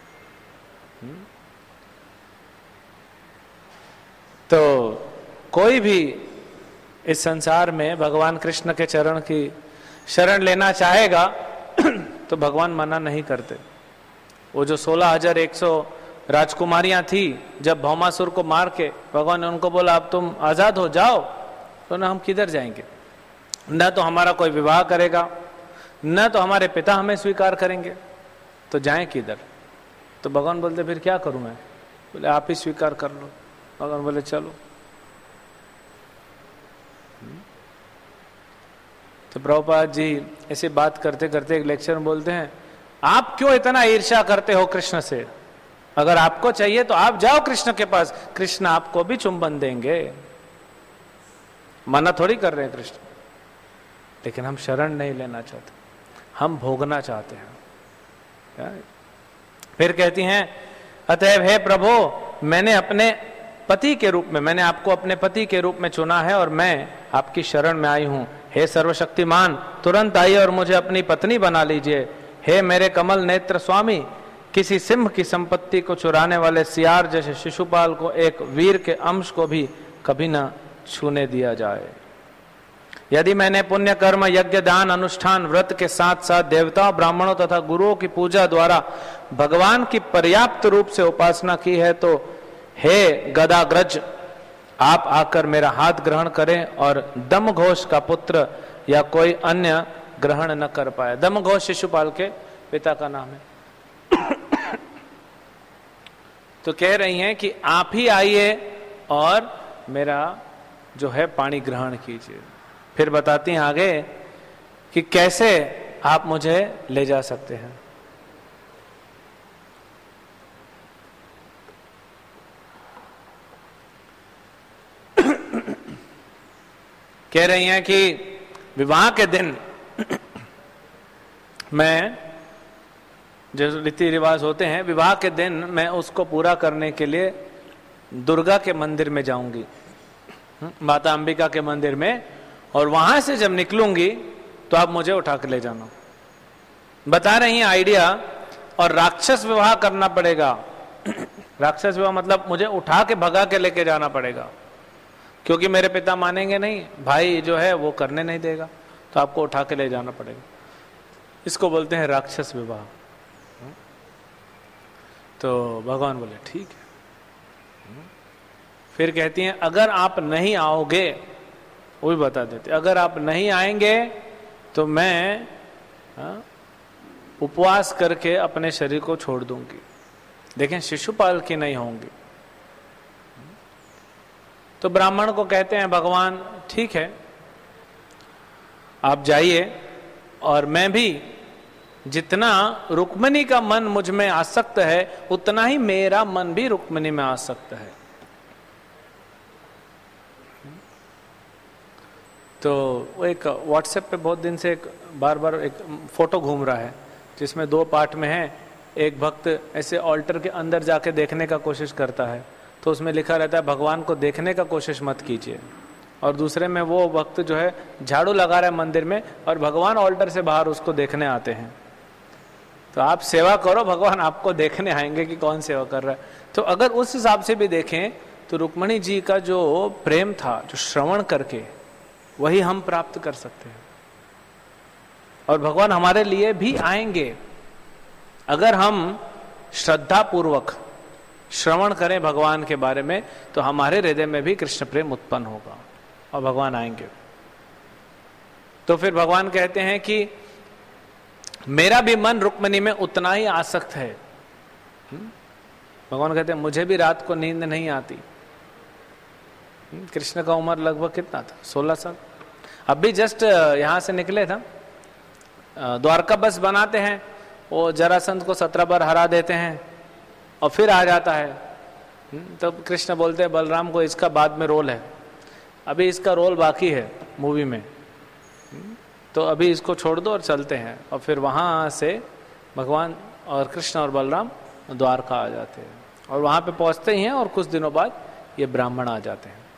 तो कोई भी इस संसार में भगवान कृष्ण के चरण की शरण लेना चाहेगा तो भगवान मना नहीं करते। वो जो 16,100 राजकुमारियां थी, जब भौमासुर को मार के भगवान ने उनको बोला अब तुम आजाद हो जाओ, तो ना हम किधर जाएंगे, न तो हमारा कोई विवाह करेगा, न तो हमारे पिता हमें स्वीकार करेंगे, तो जाएं किधर। तो भगवान बोलते फिर क्या करूं मैं? बोले आप ही स्वीकार कर लो। भगवान बोले चलो। तो प्रभुपाद जी ऐसी बात करते करते एक लेक्चर में बोलते हैं, आप क्यों इतना ईर्ष्या करते हो कृष्ण से? अगर आपको चाहिए तो आप जाओ कृष्ण के पास, कृष्ण आपको भी चुंबन देंगे। मना थोड़ी कर रहे हैं कृष्ण, लेकिन हम शरण नहीं लेना चाहते, हम भोगना चाहते हैं। फिर कहती हैं अतएव हे प्रभु, मैंने अपने पति के रूप में, मैंने आपको अपने पति के रूप में चुना है और मैं आपकी शरण में आई हूं। हे सर्वशक्तिमान, तुरंत आइए और मुझे अपनी पत्नी बना लीजिए। हे मेरे कमल नेत्र स्वामी, किसी सिंह की संपत्ति को चुराने वाले सियार जैसे शिशुपाल को एक वीर के अंश को भी कभी न छूने दिया जाए। यदि मैंने पुण्य कर्म, यज्ञ, दान, अनुष्ठान, व्रत के साथ साथ देवताओं, ब्राह्मणों तथा गुरुओं की पूजा द्वारा भगवान की पर्याप्त रूप से उपासना की है, तो हे गदाग्रज, आप आकर मेरा हाथ ग्रहण करें और दमघोष का पुत्र या कोई अन्य ग्रहण न कर पाए। दमघोष शिशुपाल के पिता का नाम है। तो कह रही हैं कि आप ही आइए और मेरा जो है पानी ग्रहण कीजिए। फिर बताती हैं आगे कि कैसे आप मुझे ले जा सकते हैं। कह रही हैं कि विवाह के दिन मैं, जो रीति रिवाज होते हैं, विवाह के दिन मैं उसको पूरा करने के लिए दुर्गा के मंदिर में जाऊंगी, माता अंबिका के मंदिर में, और वहां से जब निकलूंगी तो आप मुझे उठा के ले जाना। बता रही हैं आइडिया। और राक्षस विवाह करना पड़ेगा। राक्षस विवाह मतलब मुझे उठा के भगा के लेके जाना पड़ेगा, क्योंकि मेरे पिता मानेंगे नहीं, भाई जो है वो करने नहीं देगा, तो आपको उठा के ले जाना पड़ेगा। इसको बोलते हैं राक्षस विवाह। तो भगवान बोले ठीक है। फिर कहती हैं अगर आप नहीं आओगे, वो भी बता देते, अगर आप नहीं आएंगे तो मैं उपवास करके अपने शरीर को छोड़ दूंगी। देखें, शिशुपाल की नहीं होंगी। तो ब्राह्मण को कहते हैं भगवान ठीक है, आप जाइए, और मैं भी जितना रुक्मिणी का मन मुझ में आसक्त है, उतना ही मेरा मन भी रुक्मिणी में आसक्त है। तो वो एक व्हाट्सएप पे बहुत दिन से एक बार बार एक फोटो घूम रहा है, जिसमें 2 पार्ट में है। एक भक्त ऐसे ऑल्टर के अंदर जाके देखने का कोशिश करता है, तो उसमें लिखा रहता है भगवान को देखने का कोशिश मत कीजिए, और दूसरे में वो भक्त जो है झाड़ू लगा रहा है मंदिर में, और भगवान ऑल्टर से बाहर उसको देखने आते हैं। तो आप सेवा करो, भगवान आपको देखने आएंगे कि कौन सेवा कर रहा है। तो अगर उस हिसाब से भी देखें तो रुक्मिणी जी का जो प्रेम था, जो श्रवण करके, वही हम प्राप्त कर सकते हैं। और भगवान हमारे लिए भी आएंगे अगर हम श्रद्धा पूर्वक श्रवण करें भगवान के बारे में, तो हमारे हृदय में भी कृष्ण प्रेम उत्पन्न होगा और भगवान आएंगे। तो फिर भगवान कहते हैं कि मेरा भी मन रुक्मिणी में उतना ही आसक्त है। भगवान कहते हैं मुझे भी रात को नींद नहीं आती। कृष्ण का उम्र लगभग कितना था? 16 साल। अभी जस्ट यहां से निकले था, द्वारका बस बनाते हैं, वो जरासंध को 17 बार हरा देते हैं और फिर आ जाता है। तब कृष्ण बोलते हैं बलराम को इसका बाद में रोल है, अभी इसका रोल बाकी है मूवी में, तो अभी इसको छोड़ दो और चलते हैं। और फिर वहां से भगवान और कृष्ण और बलराम द्वारका आ जाते हैं और वहां पे पहुंचते ही हैं और कुछ दिनों बाद ये ब्राह्मण आ जाते हैं।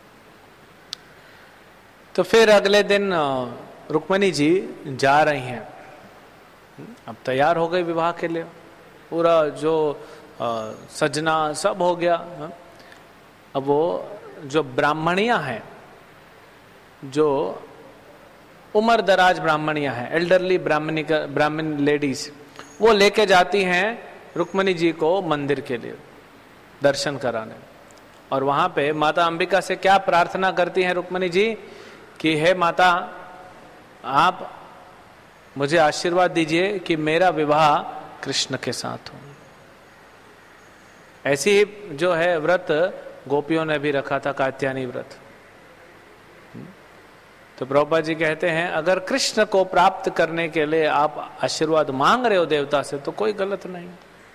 तो फिर अगले दिन रुक्मिणी जी जा रही हैं, अब तैयार हो गई विवाह के लिए, पूरा जो सजना सब हो गया। अब वो जो ब्राह्मणियां हैं, जो उम्र दराज ब्राह्मणियां हैं, एल्डरली ब्राह्मण लेडीज, वो लेके जाती हैं रुक्मिणी जी को मंदिर के लिए दर्शन कराने। और वहां पे माता अंबिका से क्या प्रार्थना करती हैं रुक्मिणी जी कि हे माता, आप मुझे आशीर्वाद दीजिए कि मेरा विवाह कृष्ण के साथ हो। ऐसी ही जो है व्रत गोपियों ने भी रखा था, कात्यायनी व्रत। तो प्रभुपाद जी कहते हैं अगर कृष्ण को प्राप्त करने के लिए आप आशीर्वाद मांग रहे हो देवता से तो कोई गलत नहीं।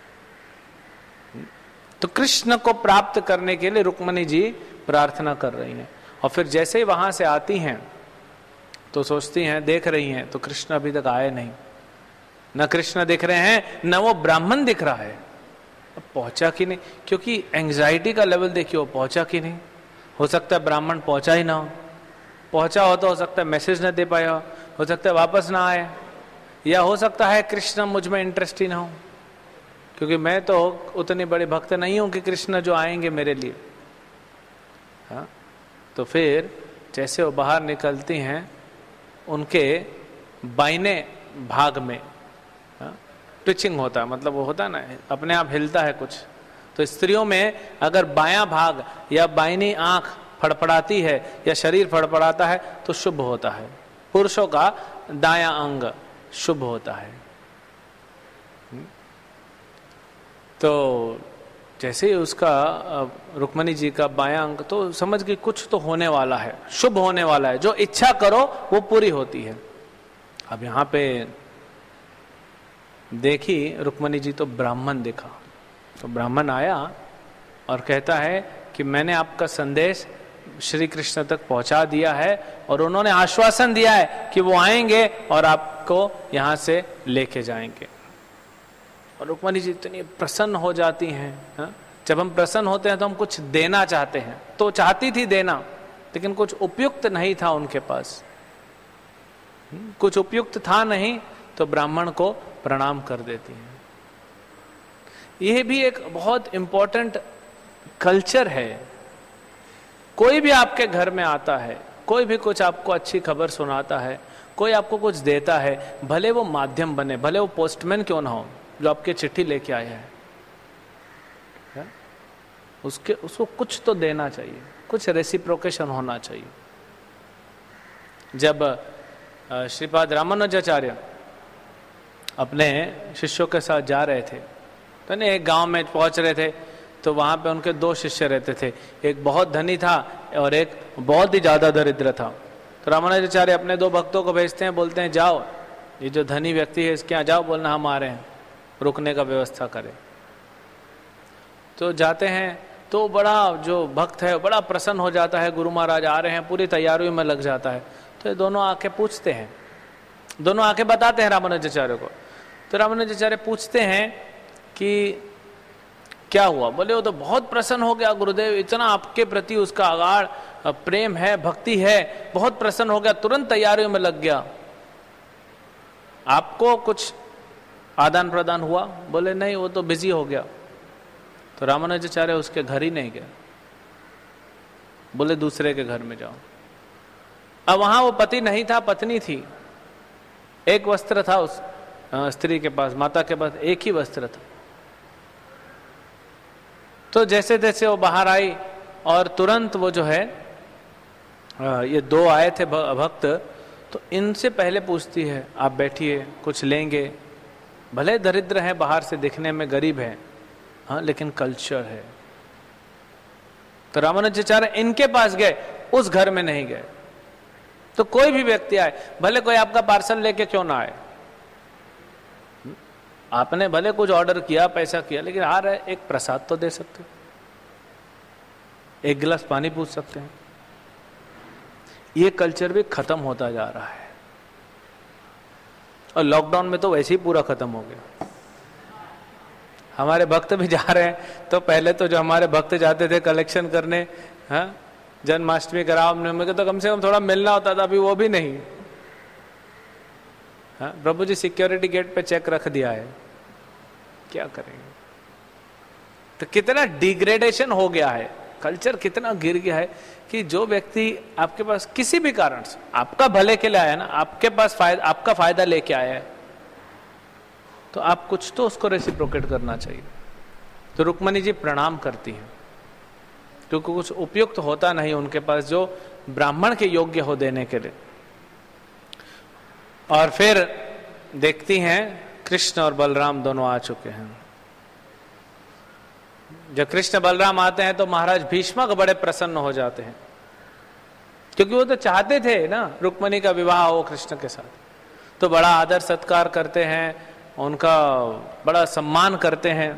तो कृष्ण को प्राप्त करने के लिए रुक्मिणी जी प्रार्थना कर रही हैं। और फिर जैसे ही वहां से आती हैं तो सोचती हैं, देख रही हैं तो कृष्ण अभी तक आए नहीं, न कृष्ण दिख रहे हैं न वो ब्राह्मण दिख रहा है। अब पहुंचा कि नहीं, क्योंकि एंग्जाइटी का लेवल देखिए, वो पहुंचा कि नहीं। हो सकता है ब्राह्मण पहुंचा ही ना हो, पहुंचा हो तो हो सकता है मैसेज न दे पाया हो सकता है वापस ना आए, या हो सकता है कृष्ण मुझ में इंटरेस्ट ही ना हो, क्योंकि मैं तो उतनी बड़ी भक्त नहीं हूं कि कृष्ण जो आएंगे मेरे लिए। हाँ, तो फिर जैसे वो बाहर निकलती हैं, उनके बाइने भाग में ट्विचिंग होता है, मतलब वो होता है ना, अपने आप हिलता है कुछ। तो स्त्रियों में अगर बायां भाग या बाइनी आंख फड़फड़ाती है या शरीर फड़फड़ाता है तो शुभ होता है। पुरुषों का दायां अंग शुभ होता है। तो जैसे ही उसका रुक्मिणी जी का बायां अंग, तो समझ गई कुछ तो होने वाला है, शुभ होने वाला है, जो इच्छा करो वो पूरी होती है। अब यहाँ पे देखी रुक्मिणी जी तो ब्राह्मण दिखा। तो ब्राह्मण आया और कहता है कि मैंने आपका संदेश श्री कृष्ण तक पहुंचा दिया है और उन्होंने आश्वासन दिया है कि वो आएंगे और आपको यहां से लेके जाएंगे। और रुक्मिणी जी इतनी प्रसन्न हो जाती हैं। हा? जब हम प्रसन्न होते हैं तो हम कुछ देना चाहते हैं, तो चाहती थी देना, लेकिन कुछ उपयुक्त नहीं था उनके पास, कुछ उपयुक्त था नहीं, तो ब्राह्मण को प्रणाम कर देती हैं। यह भी एक बहुत इंपॉर्टेंट कल्चर है। कोई भी आपके घर में आता है, कोई भी कुछ आपको अच्छी खबर सुनाता है, कोई आपको कुछ देता है, भले वो माध्यम बने, भले वो पोस्टमैन क्यों ना हो जो आपकी चिट्ठी लेके आया है, उसको कुछ तो देना चाहिए, कुछ रेसिप्रोकेशन होना चाहिए। जब श्रीपाद रामानुजाचार्य अपने शिष्यों के साथ जा रहे थे, तो नहीं एक गांव में पहुंच रहे थे, तो वहां पे उनके दो शिष्य रहते थे, एक बहुत धनी था और एक बहुत ही ज्यादा दरिद्र था। तो रामानुजाचार्य अपने दो भक्तों को भेजते हैं, बोलते हैं जाओ ये जो धनी व्यक्ति है इसके यहाँ जाओ, बोलना हम आ रहे हैं, रुकने का व्यवस्था करें। तो जाते हैं तो बड़ा जो भक्त है बड़ा प्रसन्न हो जाता है, गुरु महाराज आ रहे हैं, पूरी तैयारियों में लग जाता है। तो ये दोनों आके पूछते हैं, दोनों आके बताते हैं रामानुजाचार्य को। तो रामानुजाचार्य पूछते हैं कि क्या हुआ? बोले वो तो बहुत प्रसन्न हो गया गुरुदेव, इतना आपके प्रति उसका अगाध प्रेम है, भक्ति है, बहुत प्रसन्न हो गया, तुरंत तैयारियों में लग गया। आपको कुछ आदान प्रदान हुआ? बोले नहीं, वो तो बिजी हो गया। तो रामानुजाचार्य उसके घर ही नहीं गया, बोले दूसरे के घर में जाओ। अब वहां वो पति नहीं था, पत्नी थी, एक वस्त्र था उस स्त्री के पास, माता के पास एक ही वस्त्र था। तो जैसे जैसे वो बाहर आई और तुरंत वो जो है ये दो आए थे भक्त, तो इनसे पहले पूछती है आप बैठिए कुछ लेंगे, भले दरिद्र है बाहर से दिखने में गरीब है, हाँ लेकिन कल्चर है। तो रामानुजाचार्य इनके पास गए, उस घर में नहीं गए। तो कोई भी व्यक्ति आए, भले कोई आपका पार्सल लेके क्यों ना आए, आपने भले कुछ ऑर्डर किया पैसा किया, लेकिन आ रहे एक प्रसाद तो दे सकते हो, एक गिलास पानी पूछ सकते हैं। ये कल्चर भी खत्म होता जा रहा है और लॉकडाउन में तो वैसे ही पूरा खत्म हो गया। हमारे भक्त भी जा रहे हैं, तो पहले तो जो हमारे भक्त जाते थे कलेक्शन करने, हाँ जन्माष्टमी का रामनवमी का, तो कम से कम थोड़ा मिलना होता था, अभी वो भी नहीं। हाँ प्रभु जी सिक्योरिटी गेट पे चेक रख दिया है, क्या करेंगे। तो कितना डिग्रेडेशन हो गया है, कल्चर कितना गिर गया है कि जो व्यक्ति आपके पास किसी भी कारण से आपका भले के लिए आया ना, आपके पास आपका फायदा लेके आया है, तो आप कुछ तो उसको रेसिप्रोकेट करना चाहिए। तो रुक्मणी जी प्रणाम करती हैं, क्योंकि कुछ उपयुक्त होता नहीं उनके पास जो ब्राह्मण के योग्य हो देने के लिए। और फिर देखती हैं कृष्ण और बलराम दोनों आ चुके हैं। जब कृष्ण बलराम आते हैं तो महाराज भीष्मक बड़े प्रसन्न हो जाते हैं, क्योंकि वो तो चाहते थे ना रुक्मणी का विवाह हो कृष्ण के साथ। तो बड़ा आदर सत्कार करते हैं, उनका बड़ा सम्मान करते हैं।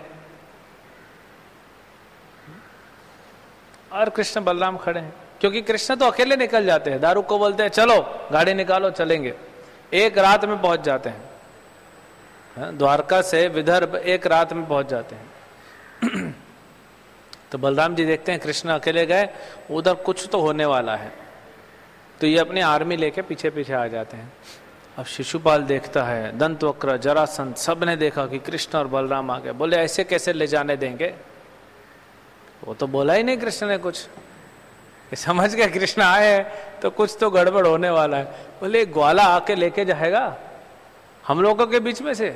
और कृष्ण बलराम खड़े हैं, क्योंकि कृष्ण तो अकेले निकल जाते हैं, दारू को बोलते हैं चलो गाड़ी निकालो चलेंगे, एक रात में पहुंच जाते हैं। द्वारका से विदर्भ एक रात में पहुंच जाते हैं। तो बलराम जी देखते हैं कृष्ण अकेले गए, उधर कुछ तो होने वाला है, तो ये अपनी आर्मी लेके पीछे पीछे आ जाते हैं। अब शिशुपाल देखता है, दंतवक्र, जरासंध, सब ने देखा कि कृष्ण और बलराम आ गए। बोले ऐसे कैसे ले जाने देंगे, वो तो बोला ही नहीं कृष्ण ने कुछ, समझ गया कृष्ण आए हैं तो कुछ तो गड़बड़ होने वाला है। बोले ग्वाला आके लेके जाएगा हम लोगों के बीच में से,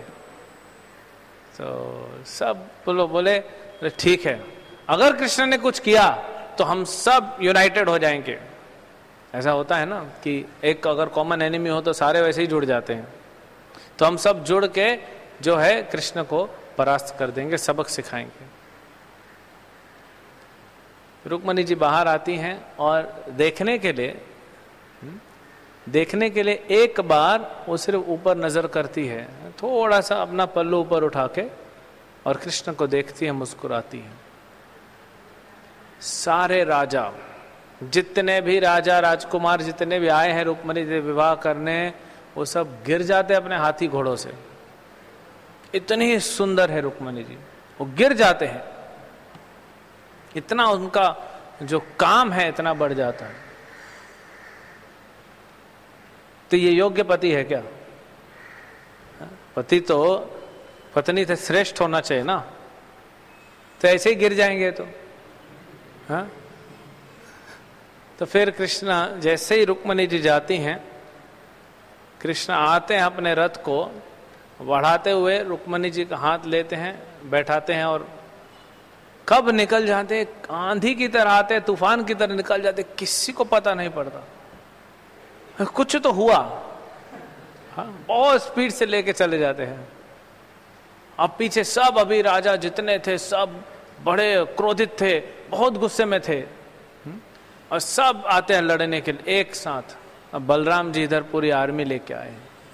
तो सब बोले ठीक है, अगर कृष्ण ने कुछ किया तो हम सब यूनाइटेड हो जाएंगे। ऐसा होता है ना कि एक अगर कॉमन एनिमी हो तो सारे वैसे ही जुड़ जाते हैं, तो हम सब जुड़ के जो है कृष्ण को परास्त कर देंगे, सबक सिखाएंगे। रुक्मणी जी बाहर आती हैं और देखने के लिए एक बार वो सिर्फ ऊपर नजर करती है, थोड़ा सा अपना पल्लू ऊपर उठा के, और कृष्ण को देखती है, मुस्कुराती है। सारे राजा, जितने भी राजा राजकुमार जितने भी आए हैं रुक्मणी से विवाह करने, वो सब गिर जाते अपने हाथी घोड़ों से। इतनी सुंदर है रुक्मणी जी, वो गिर जाते हैं, इतना उनका जो काम है इतना बढ़ जाता है। तो ये योग्य पति है क्या? पति तो पत्नी से श्रेष्ठ होना चाहिए ना, तो ऐसे ही गिर जाएंगे तो। हाँ तो फिर कृष्ण जैसे ही रुक्मणी जी जाती हैं, कृष्ण आते हैं अपने रथ को बढ़ाते हुए, रुक्मणी जी का हाथ लेते हैं, बैठाते हैं, और कब निकल जाते, आंधी की तरह आते, तूफान की तरह निकल जाते, किसी को पता नहीं पड़ता। कुछ तो हुआ, हाँ बहुत स्पीड से लेके चले जाते हैं। अब पीछे सब अभी राजा जितने थे सब बड़े क्रोधित थे, बहुत गुस्से में थे, और सब आते हैं लड़ने के लिए एक साथ। अब बलराम जी इधर पूरी आर्मी लेके आए,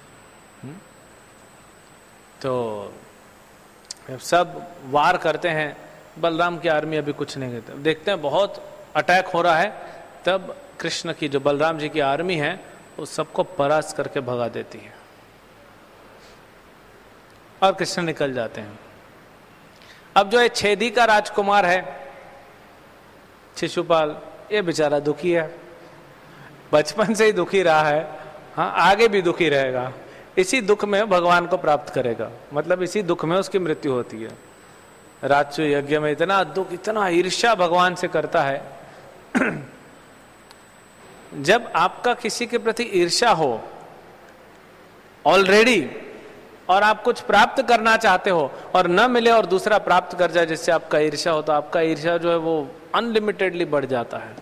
तो सब वार करते हैं। बलराम की आर्मी अभी कुछ नहीं करते, देखते हैं बहुत अटैक हो रहा है, तब कृष्ण की जो बलराम जी की आर्मी है वो सबको परास्त करके भगा देती है, और कृष्ण निकल जाते हैं। अब जो है छेदी का राजकुमार है शिशुपाल, ये बेचारा दुखी है, बचपन से ही दुखी रहा है, हाँ आगे भी दुखी रहेगा, इसी दुख में भगवान को प्राप्त करेगा, मतलब इसी दुख में उसकी मृत्यु होती है। राजसु यज्ञ में इतना दुख, इतना ईर्ष्या भगवान से करता है। जब आपका किसी के प्रति ईर्ष्या हो ऑलरेडी, और आप कुछ प्राप्त करना चाहते हो और न मिले और दूसरा प्राप्त कर जाए जिससे आपका ईर्ष्या हो, तो आपका ईर्ष्या जो है वो अनलिमिटेडली बढ़ जाता है।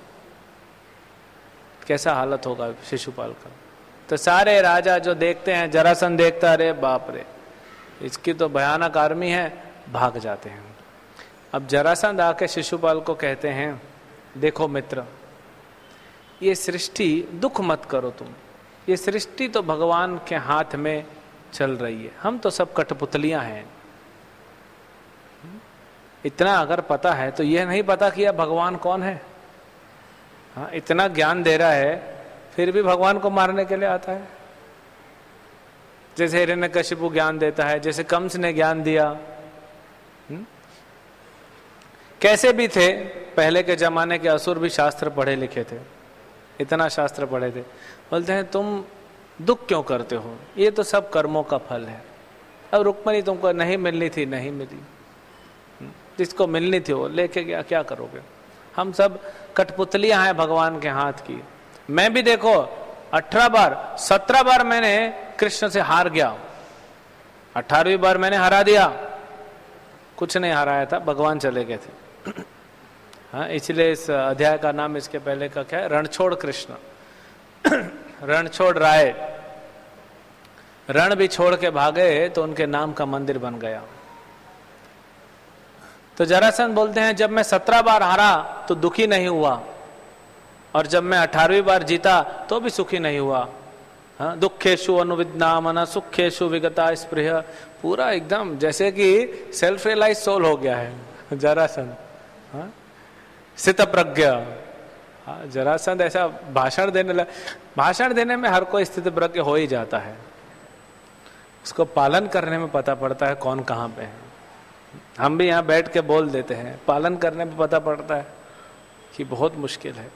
कैसा हालत होगा शिशुपाल का। तो सारे राजा जो देखते हैं, जरासंध देखता है, अरे बाप रे इसकी तो भयानक आर्मी है, भाग जाते हैं। अब जरासंध आके शिशुपाल को कहते हैं, देखो मित्र, ये सृष्टि दुख मत करो तुम, ये सृष्टि तो भगवान के हाथ में चल रही है, हम तो सब कठपुतलियां हैं। इतना अगर पता है तो यह नहीं पता कि यह भगवान कौन है। हाँ, इतना ज्ञान दे रहा है फिर भी भगवान को मारने के लिए आता है। जैसे हिरण्यकशिपु ज्ञान देता है, जैसे कंस ने ज्ञान दिया। कैसे भी थे पहले के जमाने के असुर भी शास्त्र पढ़े लिखे थे, इतना शास्त्र पढ़े थे। बोलते हैं तुम दुख क्यों करते हो, ये तो सब कर्मों का फल है। अब रुक्मणी तुमको नहीं मिलनी थी, नहीं मिली, जिसको मिलनी थी वो लेके गया, क्या करोगे। हम सब कठपुतलियां हैं भगवान के हाथ की। मैं भी देखो 18 बार 17 बार मैंने कृष्ण से हार गया, 18वीं बार मैंने हरा दिया, कुछ नहीं हराया था, भगवान चले गए थे। हाँ, इसलिए इस अध्याय का नाम इसके पहले का क्या है, रणछोड़ कृष्ण। रणछोड़ राय, रण भी छोड़ के भागे तो उनके नाम का मंदिर बन गया। तो जरासंध बोलते हैं जब मैं 17 बार हारा तो दुखी नहीं हुआ, और जब मैं 18वीं बार जीता तो भी सुखी नहीं हुआ। हाँ, दुखेशु अनुविद्ना मन सुखेशु विगता स्पृह, पूरा एकदम जैसे कि सेल्फ रियलाइज सोल हो गया है जरासंध। हाँ, स्थित प्रज्ञ। हाँ, जरासंध ऐसा भाषण देने लगा, भाषण देने में हर कोई स्थित प्रज्ञ हो ही जाता है, उसको पालन करने में पता पड़ता है कौन कहाँ पे है। हम भी यहाँ बैठ के बोल देते हैं, पालन करने में पता पड़ता है कि बहुत मुश्किल है।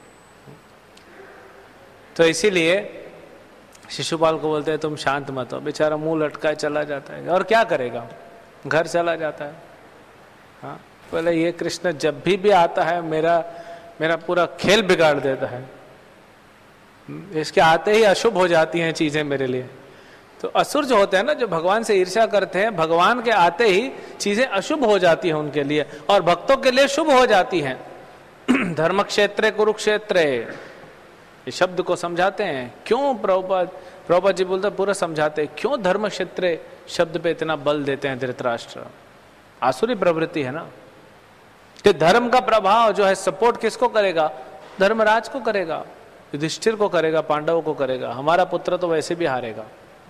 तो इसीलिए शिशुपाल को बोलते हैं तुम शांत मत हो, बेचारा मुंह लटकाए चला जाता है, और क्या करेगा, घर चला जाता है। हाँ, बोले ये कृष्ण जब भी आता है मेरा पूरा खेल बिगाड़ देता है, इसके आते ही अशुभ हो जाती हैं चीजें मेरे लिए। तो असुर जो होते हैं ना, जो भगवान से ईर्ष्या करते हैं, भगवान के आते ही चीजें अशुभ हो जाती हैं उनके लिए, और भक्तों के लिए शुभ हो जाती हैं। धर्म क्षेत्रे कुरुक्षेत्रे, ये शब्द को समझाते हैं। क्यों प्रभुपाद जी बोलते पूरा समझाते हैं, क्यों धर्म क्षेत्रे शब्द पे इतना बल देते हैं धृतराष्ट्र। आसुरी प्रवृत्ति है ना, कि धर्म का प्रभाव जो है सपोर्ट किसको करेगा, धर्मराज को करेगा, युधिष्ठिर को करेगा, पांडवों को करेगा। हमारा पुत्र तो वैसे भी हारेगा।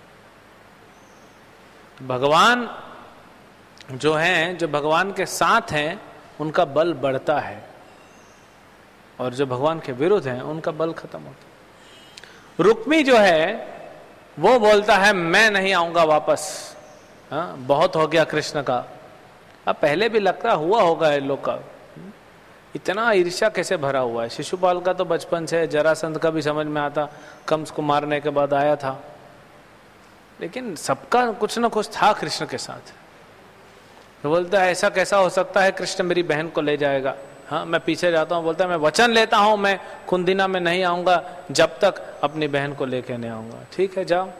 भगवान जो हैं, जो भगवान के साथ हैं, उनका बल बढ़ता है, और जो भगवान के विरुद्ध हैं उनका बल खत्म होता है। रुक्मी जो है वो बोलता है मैं नहीं आऊंगा वापस, हाँ, बहुत हो गया कृष्ण का। अब पहले भी लगता हुआ होगा इन लोग का, इतना ईर्ष्या कैसे भरा हुआ है। शिशुपाल का तो बचपन से, जरासंध का भी समझ में आता, कंस को मारने के बाद आया था, लेकिन सबका कुछ न कुछ था कृष्ण के साथ। तो बोलता है ऐसा कैसा हो सकता है, कृष्ण मेरी बहन को ले जाएगा। हाँ, मैं पीछे जाता हूँ, बोलता है मैं वचन लेता हूँ, मैं कुंदिना में नहीं आऊंगा जब तक अपनी बहन को लेके नहीं आऊंगा। ठीक है जाओ,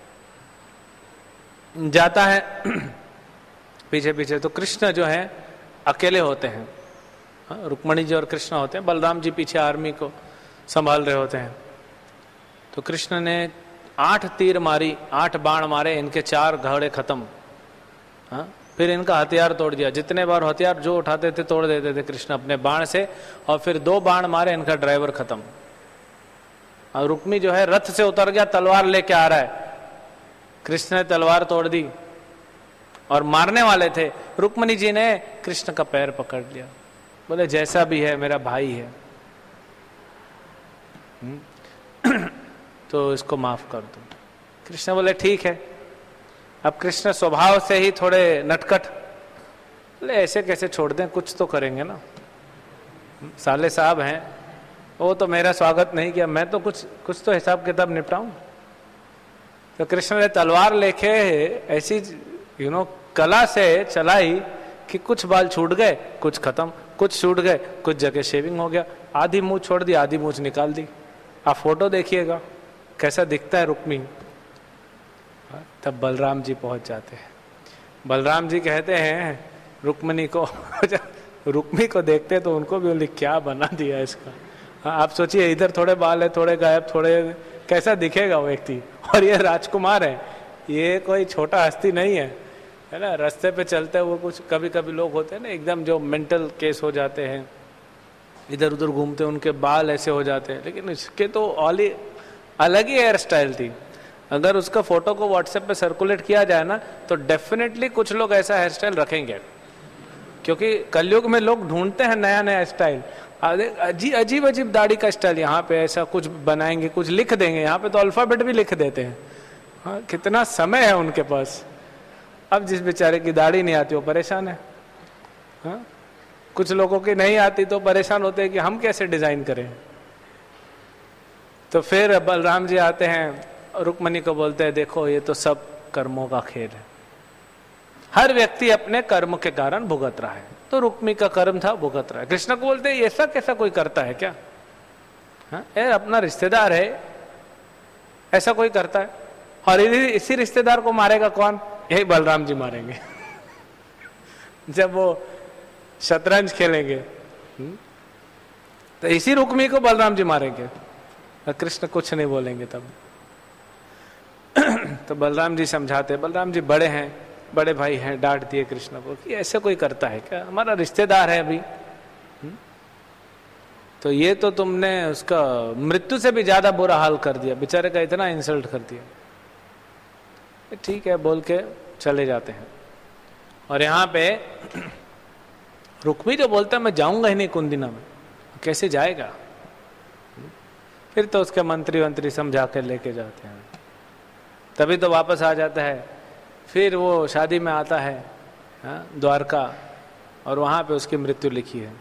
जाता है पीछे पीछे। तो कृष्ण जो है अकेले होते हैं, हाँ, रुक्मणी जी और कृष्ण होते हैं, बलराम जी पीछे आर्मी को संभाल रहे होते हैं। तो कृष्ण ने 8 तीर मारी, 8 बाण मारे, इनके 4 घोड़े खत्म। हाँ, फिर इनका हथियार तोड़ दिया, जितने बार हथियार जो उठाते थे तोड़ देते थे कृष्ण अपने बाण से, और फिर 2 बाण मारे, इनका ड्राइवर खत्म। और रुक्मी जो है रथ से उतर गया, तलवार लेके आ रहा है, कृष्ण ने तलवार तोड़ दी, और मारने वाले थे, रुक्मणी जी ने कृष्ण का पैर पकड़ लिया, बोले जैसा भी है मेरा भाई है, तो इसको माफ कर दो। कृष्ण बोले ठीक है। अब कृष्ण स्वभाव से ही थोड़े नटखट, बोले ऐसे कैसे छोड़ दें, कुछ तो करेंगे ना, साले साहब हैं, वो तो मेरा स्वागत नहीं किया, मैं तो कुछ तो हिसाब किताब निपटाऊं। तो कृष्ण ने तलवार लेके ऐसी कला से चलाई कि कुछ बाल छूट गए, कुछ खत्म, कुछ छूट गए, कुछ जगह शेविंग हो गया, आधी मूंछ छोड़ दी, आधी मूंछ निकाल दी। आप फोटो देखिएगा कैसा दिखता है रुक्मी। तब बलराम जी पहुंच जाते हैं। बलराम जी कहते हैं रुक्मिणी को रुक्मी को देखते तो उनको भी बोले क्या बना दिया इसका। आप सोचिए, इधर थोड़े बाल है, थोड़े गायब, थोड़े, कैसा दिखेगा वो व्यक्ति। और ये राजकुमार है, ये कोई छोटा हस्ती नहीं है ना। रास्ते पे चलते हुए कुछ कभी कभी लोग होते हैं ना एकदम जो मेंटल केस हो जाते हैं, इधर उधर घूमते, उनके बाल ऐसे हो जाते हैं, लेकिन इसके तो अलग ही हेयर स्टाइल थी। अगर उसका फोटो को व्हाट्सएप पे सर्कुलेट किया जाए ना तो डेफिनेटली कुछ लोग ऐसा हेयर स्टाइल रखेंगे, क्योंकि कलयुग में लोग ढूंढते हैं नया नया स्टाइल। अजीब अजीब दाढ़ी का स्टाइल, यहाँ पे ऐसा कुछ बनाएंगे, कुछ लिख देंगे, यहाँ पे तो अल्फाबेट भी लिख देते हैं। हाँ, कितना समय है उनके पास। अब जिस बेचारे की दाढ़ी नहीं आती वो परेशान है। हाँ, कुछ लोगों की नहीं आती तो परेशान होते हैं कि हम कैसे डिजाइन करें। तो फिर बलराम जी आते हैं, रुक्मिणी को बोलते हैं देखो ये तो सब कर्मों का खेल है, हर व्यक्ति अपने कर्म के कारण भुगत रहा है। तो रुक्मिणी का कर्म था, भुगत रहा है। कृष्ण को बोलते हैं ऐसा कैसा कोई करता है क्या? हाँ, अपना रिश्तेदार है, ऐसा कोई करता है? और इसी रिश्तेदार को मारेगा कौन? यही बलराम जी मारेंगे जब वो शतरंज खेलेंगे तो इसी रुक्मिणी को बलराम जी मारेंगे। कृष्ण कुछ नहीं बोलेंगे तब। तो बलराम जी समझाते, बलराम जी बड़े हैं, बड़े भाई हैं, डांट दिए कृष्ण को कि ऐसे कोई करता है क्या, हमारा रिश्तेदार है अभी। तो ये तो तुमने उसका मृत्यु से भी ज्यादा बुरा हाल कर दिया, बेचारे का इतना इंसल्ट कर दिया। ठीक है बोल के चले जाते हैं। और यहाँ पे रुक्मी जो बोलता है मैं जाऊंगा ही नहीं कुंदिना में, कैसे जाएगा? फिर तो उसके मंत्री समझा कर लेके जाते हैं, तभी तो वापस आ जाता है। फिर वो शादी में आता है द्वारका, और वहां पे उसकी मृत्यु लिखी है।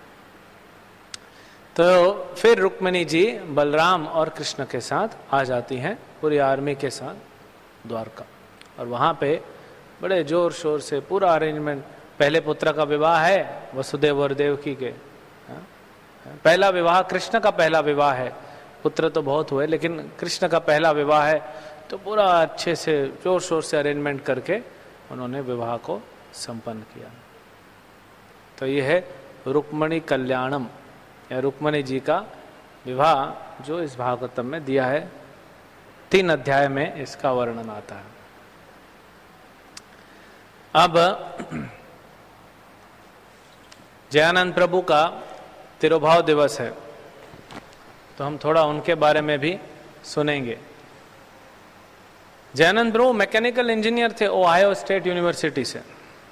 तो फिर रुक्मिणी जी बलराम और कृष्ण के साथ आ जाती हैं पूरी आर्मी के साथ द्वारका, और वहां पे बड़े जोर शोर से पूरा अरेंजमेंट। पहले पुत्र का विवाह है वसुदेव और देवकी के, पहला विवाह, कृष्ण का पहला विवाह है। पुत्र तो बहुत हुए लेकिन कृष्ण का पहला विवाह है, तो पूरा अच्छे से जोर शोर से अरेंजमेंट करके उन्होंने विवाह को संपन्न किया। तो ये है रुक्मिणी कल्याणम, या रुक्मिणी जी का विवाह जो इस भागवतम में दिया है। 3 अध्याय में इसका वर्णन आता है। अब जयानंद प्रभु का तिरुभाव दिवस है, तो हम थोड़ा उनके बारे में भी सुनेंगे। जयानंद प्रभु मैकेनिकल इंजीनियर थे ओहायो स्टेट यूनिवर्सिटी से,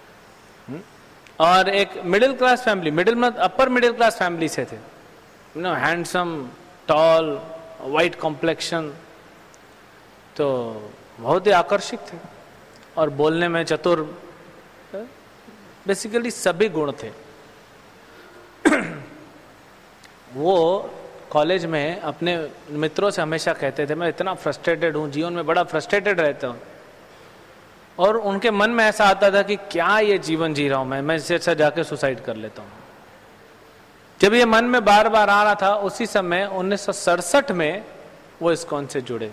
और एक middle class family, upper middle class family से थे। हैंडसम, टॉल, वाइट कॉम्प्लेक्शन, तो बहुत ही आकर्षक थे, और बोलने में चतुर, बेसिकली सभी गुण थे। वो कॉलेज में अपने मित्रों से हमेशा कहते थे मैं इतना फ्रस्ट्रेटेड हूँ, जीवन में बड़ा फ्रस्ट्रेटेड रहता हूँ। और उनके मन में ऐसा आता था कि क्या ये जीवन जी रहा हूँ मैं इससे अच्छा जाके सुसाइड कर लेता हूँ। जब ये मन में बार बार आ रहा था, उसी समय 1967 में वो इस्कॉन से जुड़े।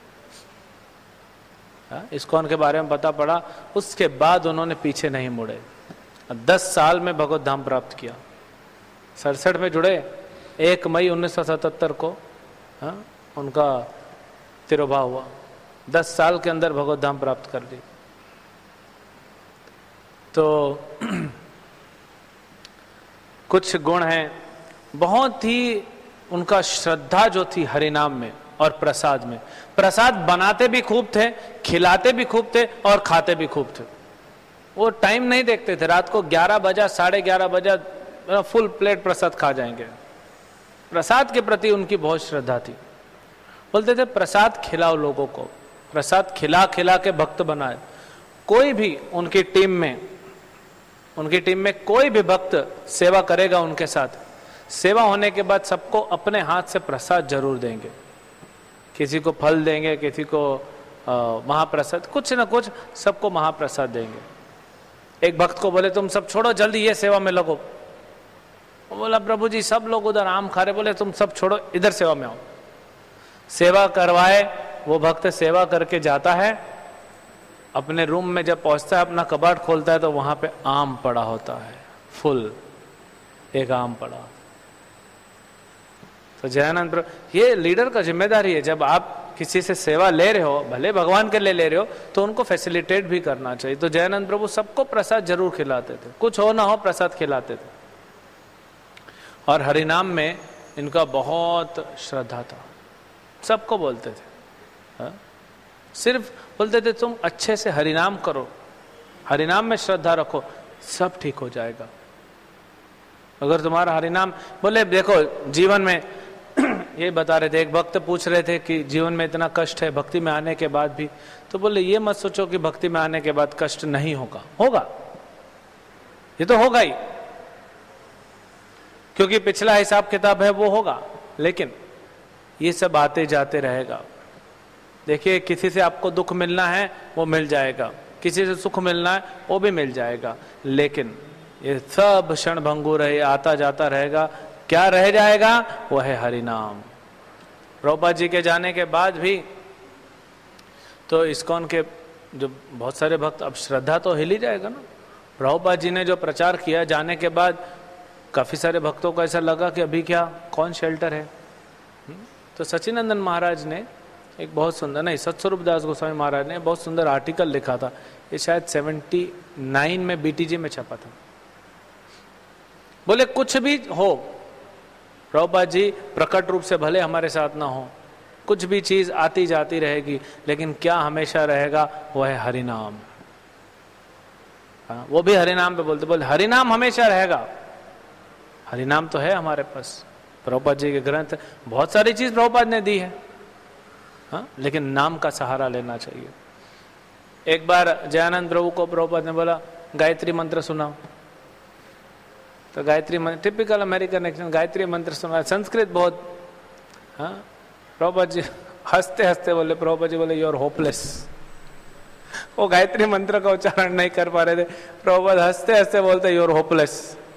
इस्कॉन के बारे में पता पड़ा, उसके बाद उन्होंने पीछे नहीं मुड़े। 10 साल में भगवत धाम प्राप्त किया। 67 में जुड़े, 1 मई 1977 को उनका तिरुभाव हुआ। 10 साल के अंदर भगवत धाम प्राप्त कर ली। तो कुछ गुण हैं, बहुत ही उनका श्रद्धा जो थी हरिनाम में और प्रसाद में। प्रसाद बनाते भी खूब थे, खिलाते भी खूब थे, और खाते भी खूब थे। वो टाइम नहीं देखते थे, रात को 11 बजा, 11:30 बजा फुल प्लेट प्रसाद खा जाएंगे। प्रसाद के प्रति उनकी बहुत श्रद्धा थी। बोलते थे प्रसाद खिलाओ लोगों को, प्रसाद खिला खिला के भक्त बनाए। कोई भी उनकी टीम में कोई भी भक्त सेवा करेगा उनके साथ, सेवा होने के बाद सबको अपने हाथ से प्रसाद जरूर देंगे। किसी को फल देंगे, किसी को महाप्रसाद, कुछ ना कुछ सबको महाप्रसाद देंगे। एक भक्त को बोले तुम सब छोड़ो, जल्दी ये सेवा में लगो। वो बोला प्रभु जी सब लोग उधर आम खा रहे। बोले तुम सब छोड़ो, इधर सेवा में आओ। सेवा करवाए, वो भक्त सेवा करके जाता है, अपने रूम में जब पहुंचता है, अपना कबाड़ खोलता है तो वहां पे आम पड़ा होता है, फुल एक आम पड़ा। तो जयानंद प्रभु, ये लीडर का जिम्मेदारी है, जब आप किसी से सेवा ले रहे हो, भले भगवान के लिए ले रहे हो, तो उनको फैसिलिटेट भी करना चाहिए। तो जयानंद प्रभु सबको प्रसाद जरूर खिलाते थे, कुछ हो ना हो प्रसाद खिलाते थे। और हरिनाम में इनका बहुत श्रद्धा था, सबको बोलते थे। हा? सिर्फ बोलते थे तुम अच्छे से हरिनाम करो, हरिनाम में श्रद्धा रखो, सब ठीक हो जाएगा। अगर तुम्हारा हरिनाम, बोले देखो जीवन में ये बता रहे थे, एक भक्त पूछ रहे थे कि जीवन में इतना कष्ट है भक्ति में आने के बाद भी, तो बोले ये मत सोचो कि भक्ति में आने के बाद कष्ट नहीं होगा, होगा, ये तो होगा ही, क्योंकि पिछला हिसाब किताब है वो होगा, लेकिन ये सब आते जाते रहेगा। देखिए, किसी से आपको दुख मिलना है वो मिल जाएगा, किसी से सुख मिलना है वो भी मिल जाएगा, लेकिन ये सब क्षण भंगुर है, आता जाता रहेगा। क्या रह जाएगा? वो है हरिनाम। प्रभुपाद जी के जाने के बाद भी तो इस्कॉन के जो बहुत सारे भक्त, अब श्रद्धा तो हिल ही जाएगा ना। प्रभुपाद जी ने जो प्रचार किया, जाने के बाद काफी सारे भक्तों को ऐसा लगा कि अभी क्या, कौन शेल्टर है। तो सचिनंदन महाराज ने एक बहुत सुंदर, नहीं सतस्वरूप दास गोस्वामी महाराज ने बहुत सुंदर आर्टिकल लिखा था, ये शायद 79 में बीटीजी में छपा था। बोले कुछ भी हो, प्रभुपाद जी प्रकट रूप से भले हमारे साथ ना हो, कुछ भी चीज आती जाती रहेगी, लेकिन क्या हमेशा रहेगा? वो है हरिनाम। वो भी हरिनाम पे बोलते, बोले हरिनाम हमेशा रहेगा। हरिनाम तो है हमारे पास, प्रभुपाद जी के ग्रंथ, बहुत सारी चीज प्रभुपाद ने दी है, हाँ, लेकिन नाम का सहारा लेना चाहिए। एक बार जयानंद प्रभु को प्रभुपाद ने बोला गायत्री मंत्र सुनाओ, तो गायत्री मंत्र, टिपिकल अमेरिकन एक्शन, गायत्री मंत्र सुना, संस्कृत बहुत, हाँ। प्रभुपाद जी हंसते हंसते बोले, प्रभुपाद जी बोले यू आर होपलेस। वो गायत्री मंत्र का उच्चारण नहीं कर पा रहे थे, प्रभुपाद हंसते हंसते बोलते यू आर होपलेस।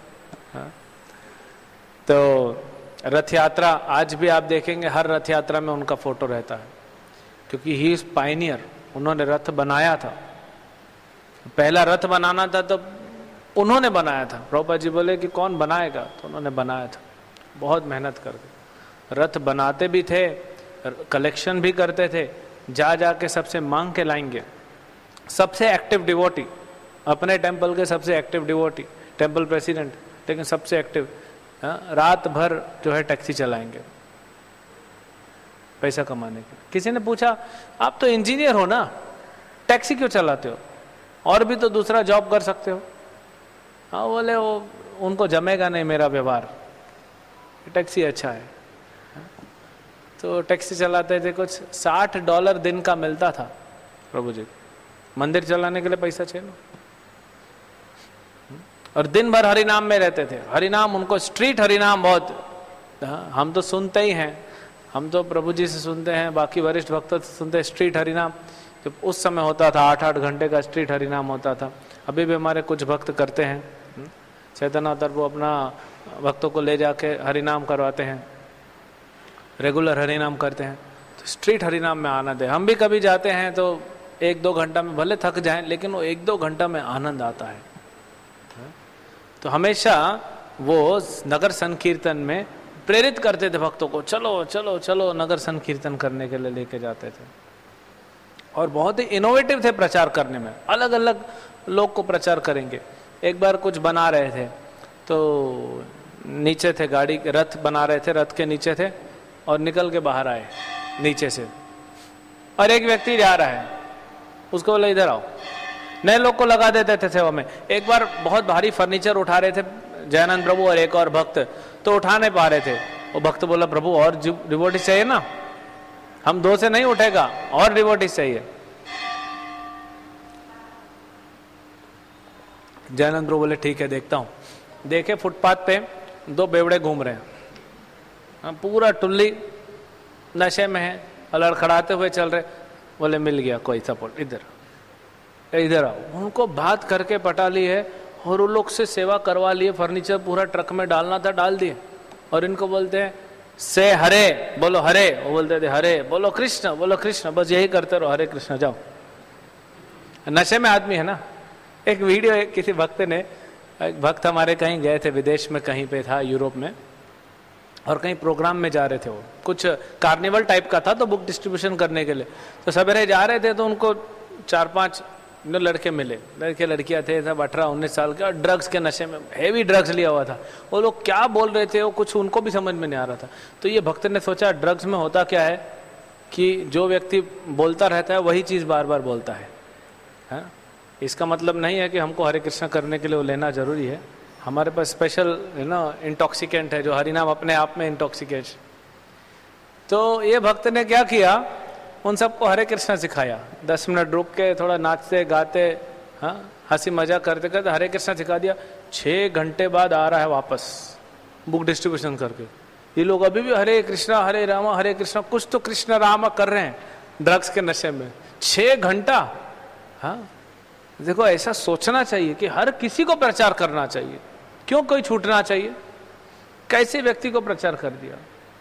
तो रथ यात्रा, आज भी आप देखेंगे हर रथ यात्रा में उनका फोटो रहता है, क्योंकि ही इज पायनियर, उन्होंने रथ बनाया था। पहला रथ बनाना था तो उन्होंने बनाया था। प्रभुपाद जी बोले कि कौन बनाएगा, तो उन्होंने बनाया था, बहुत मेहनत करके। रथ बनाते भी थे, कलेक्शन भी करते थे, जा जाके सबसे मांग के लाएंगे। सबसे एक्टिव डिवोटी, अपने टेंपल के सबसे एक्टिव डिवोटी, टेंपल प्रेसिडेंट, लेकिन सबसे एक्टिव, रात भर जो है टैक्सी चलाएंगे पैसा कमाने के। किसी ने पूछा आप तो इंजीनियर हो ना, टैक्सी क्यों चलाते हो, और भी तो दूसरा जॉब कर सकते हो। हाँ, बोले वो उनको जमेगा नहीं मेरा व्यवहार, टैक्सी अच्छा है। तो टैक्सी चलाते थे, कुछ $60 दिन का मिलता था प्रभु जी। मंदिर चलाने के लिए पैसा चाहिए, और दिन भर हरिनाम में रहते थे। हरिनाम उनको स्ट्रीट हरिनाम बहुत, हम तो सुनते ही हैं, हम तो प्रभु जी से सुनते हैं, बाकी वरिष्ठ भक्तों से सुनते हैं। स्ट्रीट हरिनाम जब उस समय होता था, 8-8 घंटे का स्ट्रीट हरिनाम होता था। अभी भी हमारे कुछ भक्त करते हैं, चैतन्य अवतार वो अपना भक्तों को ले जाके हरिनाम करवाते हैं, रेगुलर हरिनाम करते हैं। तो स्ट्रीट हरिनाम में आनंद है। हम भी कभी जाते हैं तो 1-2 घंटा में भले थक जाएं, लेकिन वो 1-2 घंटा में आनंद आता है। तो हमेशा वो नगर संकीर्तन में प्रेरित करते थे भक्तों को, चलो चलो चलो, नगर संकीर्तन करने के लिए लेके जाते थे। और बहुत ही इनोवेटिव थे प्रचार करने में, अलग अलग लोग को प्रचार करेंगे। एक बार कुछ बना रहे थे, तो नीचे थे गाड़ी, रथ बना रहे थे, रथ के नीचे थे, और निकल के बाहर आए नीचे से, और एक व्यक्ति जा रहा है, उसको बोले इधर आओ। नए लोग को लगा देते थे सेवा में। एक बार बहुत भारी फर्नीचर उठा रहे थे जयानंद प्रभु और एक और भक्त, तो उठा नहीं पा रहे थे। वो भक्त बोला प्रभु और डिवोटीज चाहिए ना, हम 2 से नहीं उठेगा, और डिवोटीज चाहिए। जयानंद प्रभु बोले ठीक है देखता हूं। देखे फुटपाथ पे 2 बेवड़े घूम रहे हैं, पूरा टुल्ली नशे में है, लड़खड़ाते हुए चल रहे। बोले मिल गया कोई सपोर्ट, इधर आओ। उनको बात करके पटा ली है, और उन लोग से सेवा करवा लिए। फर्नीचर पूरा ट्रक में डालना था, डाल दिए। और इनको बोलते हैं से हरे, बोलो हरे, वो बोलते थे हरे, बोलो कृष्ण, बोलो कृष्ण, बस यही करते रहो, हरे कृष्ण जाओ। नशे में आदमी है ना। एक वीडियो किसी भक्त ने, एक भक्त हमारे कहीं गए थे विदेश में, कहीं पे था यूरोप में, और कहीं प्रोग्राम में जा रहे थे। वो कुछ कार्निवल टाइप का था, तो बुक डिस्ट्रीब्यूशन करने के लिए। तो सवेरे जा रहे थे तो उनको 4-5 लड़के मिले, लड़के लड़कियां थे, सब 18-19 साल के, और ड्रग्स के नशे में, हेवी ड्रग्स लिया हुआ था। वो लोग क्या बोल रहे थे वो कुछ उनको भी समझ में नहीं आ रहा था। तो ये भक्त ने सोचा ड्रग्स में होता क्या है कि जो व्यक्ति बोलता रहता है वही चीज़ बार बार बोलता है। इसका मतलब नहीं है कि हमको हरे कृष्णा करने के लिए वो लेना जरूरी है। हमारे पास स्पेशल इंटॉक्सिकेंट है, जो हरिनाम अपने आप में इंटॉक्सिकेट। तो ये भक्त ने क्या किया, उन सबको हरे कृष्णा सिखाया। 10 मिनट रुक के थोड़ा नाचते गाते, हंसी मजाक करते करते हरे कृष्णा सिखा दिया। 6 घंटे बाद आ रहा है वापस बुक डिस्ट्रीब्यूशन करके। ये लोग अभी भी हरे कृष्णा हरे रामा हरे कृष्णा, कुछ तो कृष्ण रामा कर रहे हैं ड्रग्स के नशे में। 6 घंटा। देखो, ऐसा सोचना चाहिए कि हर किसी को प्रचार करना चाहिए, क्यों कोई छूटना चाहिए। कैसे व्यक्ति को प्रचार कर दिया।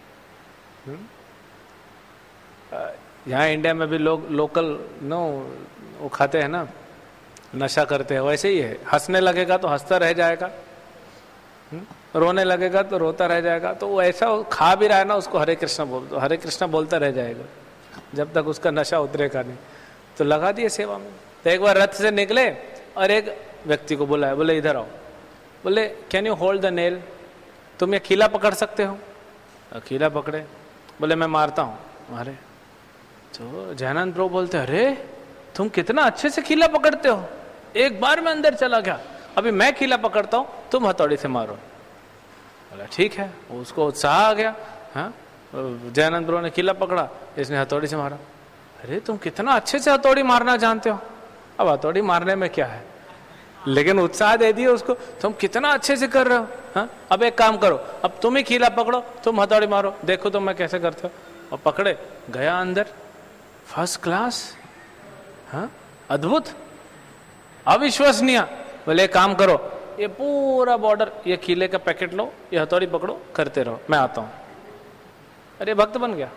यहाँ इंडिया में भी लोग लोकल वो खाते हैं ना, नशा करते हैं, वैसे ही है। हंसने लगेगा तो हंसता रह जाएगा, रोने लगेगा तो रोता रह जाएगा। तो वो ऐसा खा भी रहा है ना, उसको हरे कृष्णा बोल दो, हरे कृष्णा बोलता रह जाएगा जब तक उसका नशा उतरेगा नहीं। तो लगा दिए सेवा में। तो एक बार रथ से निकले और एक व्यक्ति को बुलाया, बोले इधर आओ। बोले can you hold the nail, तुम ये खीला पकड़ सकते हो। खीला पकड़े, बोले मैं मारता हूँ। अरे, तो जयानंद प्रभु बोलते अरे तुम कितना अच्छे से खीला पकड़ते हो, एक बार में अंदर चला गया। अभी मैं खीला पकड़ता हूँ, तुम हथौड़ी से मारो। बोला ठीक है, उसको उत्साह आ गया। जयानंद प्रभु ने खीला पकड़ा, इसने हथौड़ी से मारा। अरे तुम कितना अच्छे से हथौड़ी मारना जानते हो। अब हथौड़ी मारने में क्या है, लेकिन उत्साह दे दिए उसको, तुम कितना अच्छे से कर रहे हो। अब एक काम करो, अब तुम ही खीला पकड़ो, तुम हथौड़ी मारो, देखो तो मैं कैसे करते हो। और पकड़े, गया अंदर, फर्स्ट क्लास, अद्भुत, अविश्वसनीय। बोले काम करो, ये पूरा बॉर्डर, ये खीले का पैकेट लो, ये हथौड़ी पकड़ो, करते रहो, मैं आता हूं। अरे भक्त बन गया।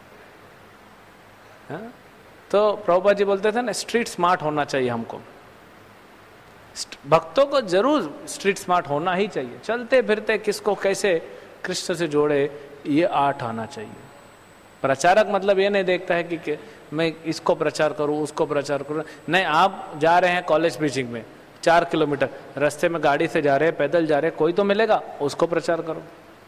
तो प्रभुपाद जी बोलते थे ना, स्ट्रीट स्मार्ट होना चाहिए हमको। भक्तों को जरूर स्ट्रीट स्मार्ट होना ही चाहिए। चलते फिरते किसको कैसे कृष्ण से जोड़े, ये आर्ट आना चाहिए। प्रचारक मतलब ये नहीं देखता है कि मैं इसको प्रचार करूं उसको प्रचार करूं। नहीं, आप जा रहे हैं कॉलेज प्रीचिंग में 4 किलोमीटर, रास्ते में गाड़ी से जा रहे हैं, पैदल जा रहे हैं, कोई तो मिलेगा, उसको प्रचार करो।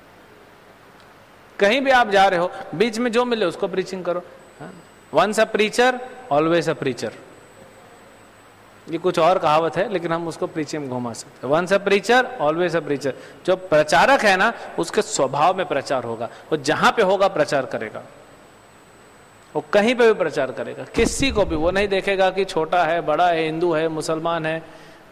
कहीं भी आप जा रहे हो, बीच में जो मिले उसको प्रीचिंग करो। Once a preacher always a preacher, ये कुछ और कहावत है, लेकिन हम उसको प्रीचिंग में घुमा सकते हैं। Once a preacher always a preacher. जो प्रचारक है ना, उसके स्वभाव में प्रचार होगा। वो जहां पे होगा प्रचार करेगा, वो कहीं पे भी प्रचार करेगा। किसी को भी वो नहीं देखेगा कि छोटा है बड़ा है, हिंदू है मुसलमान है,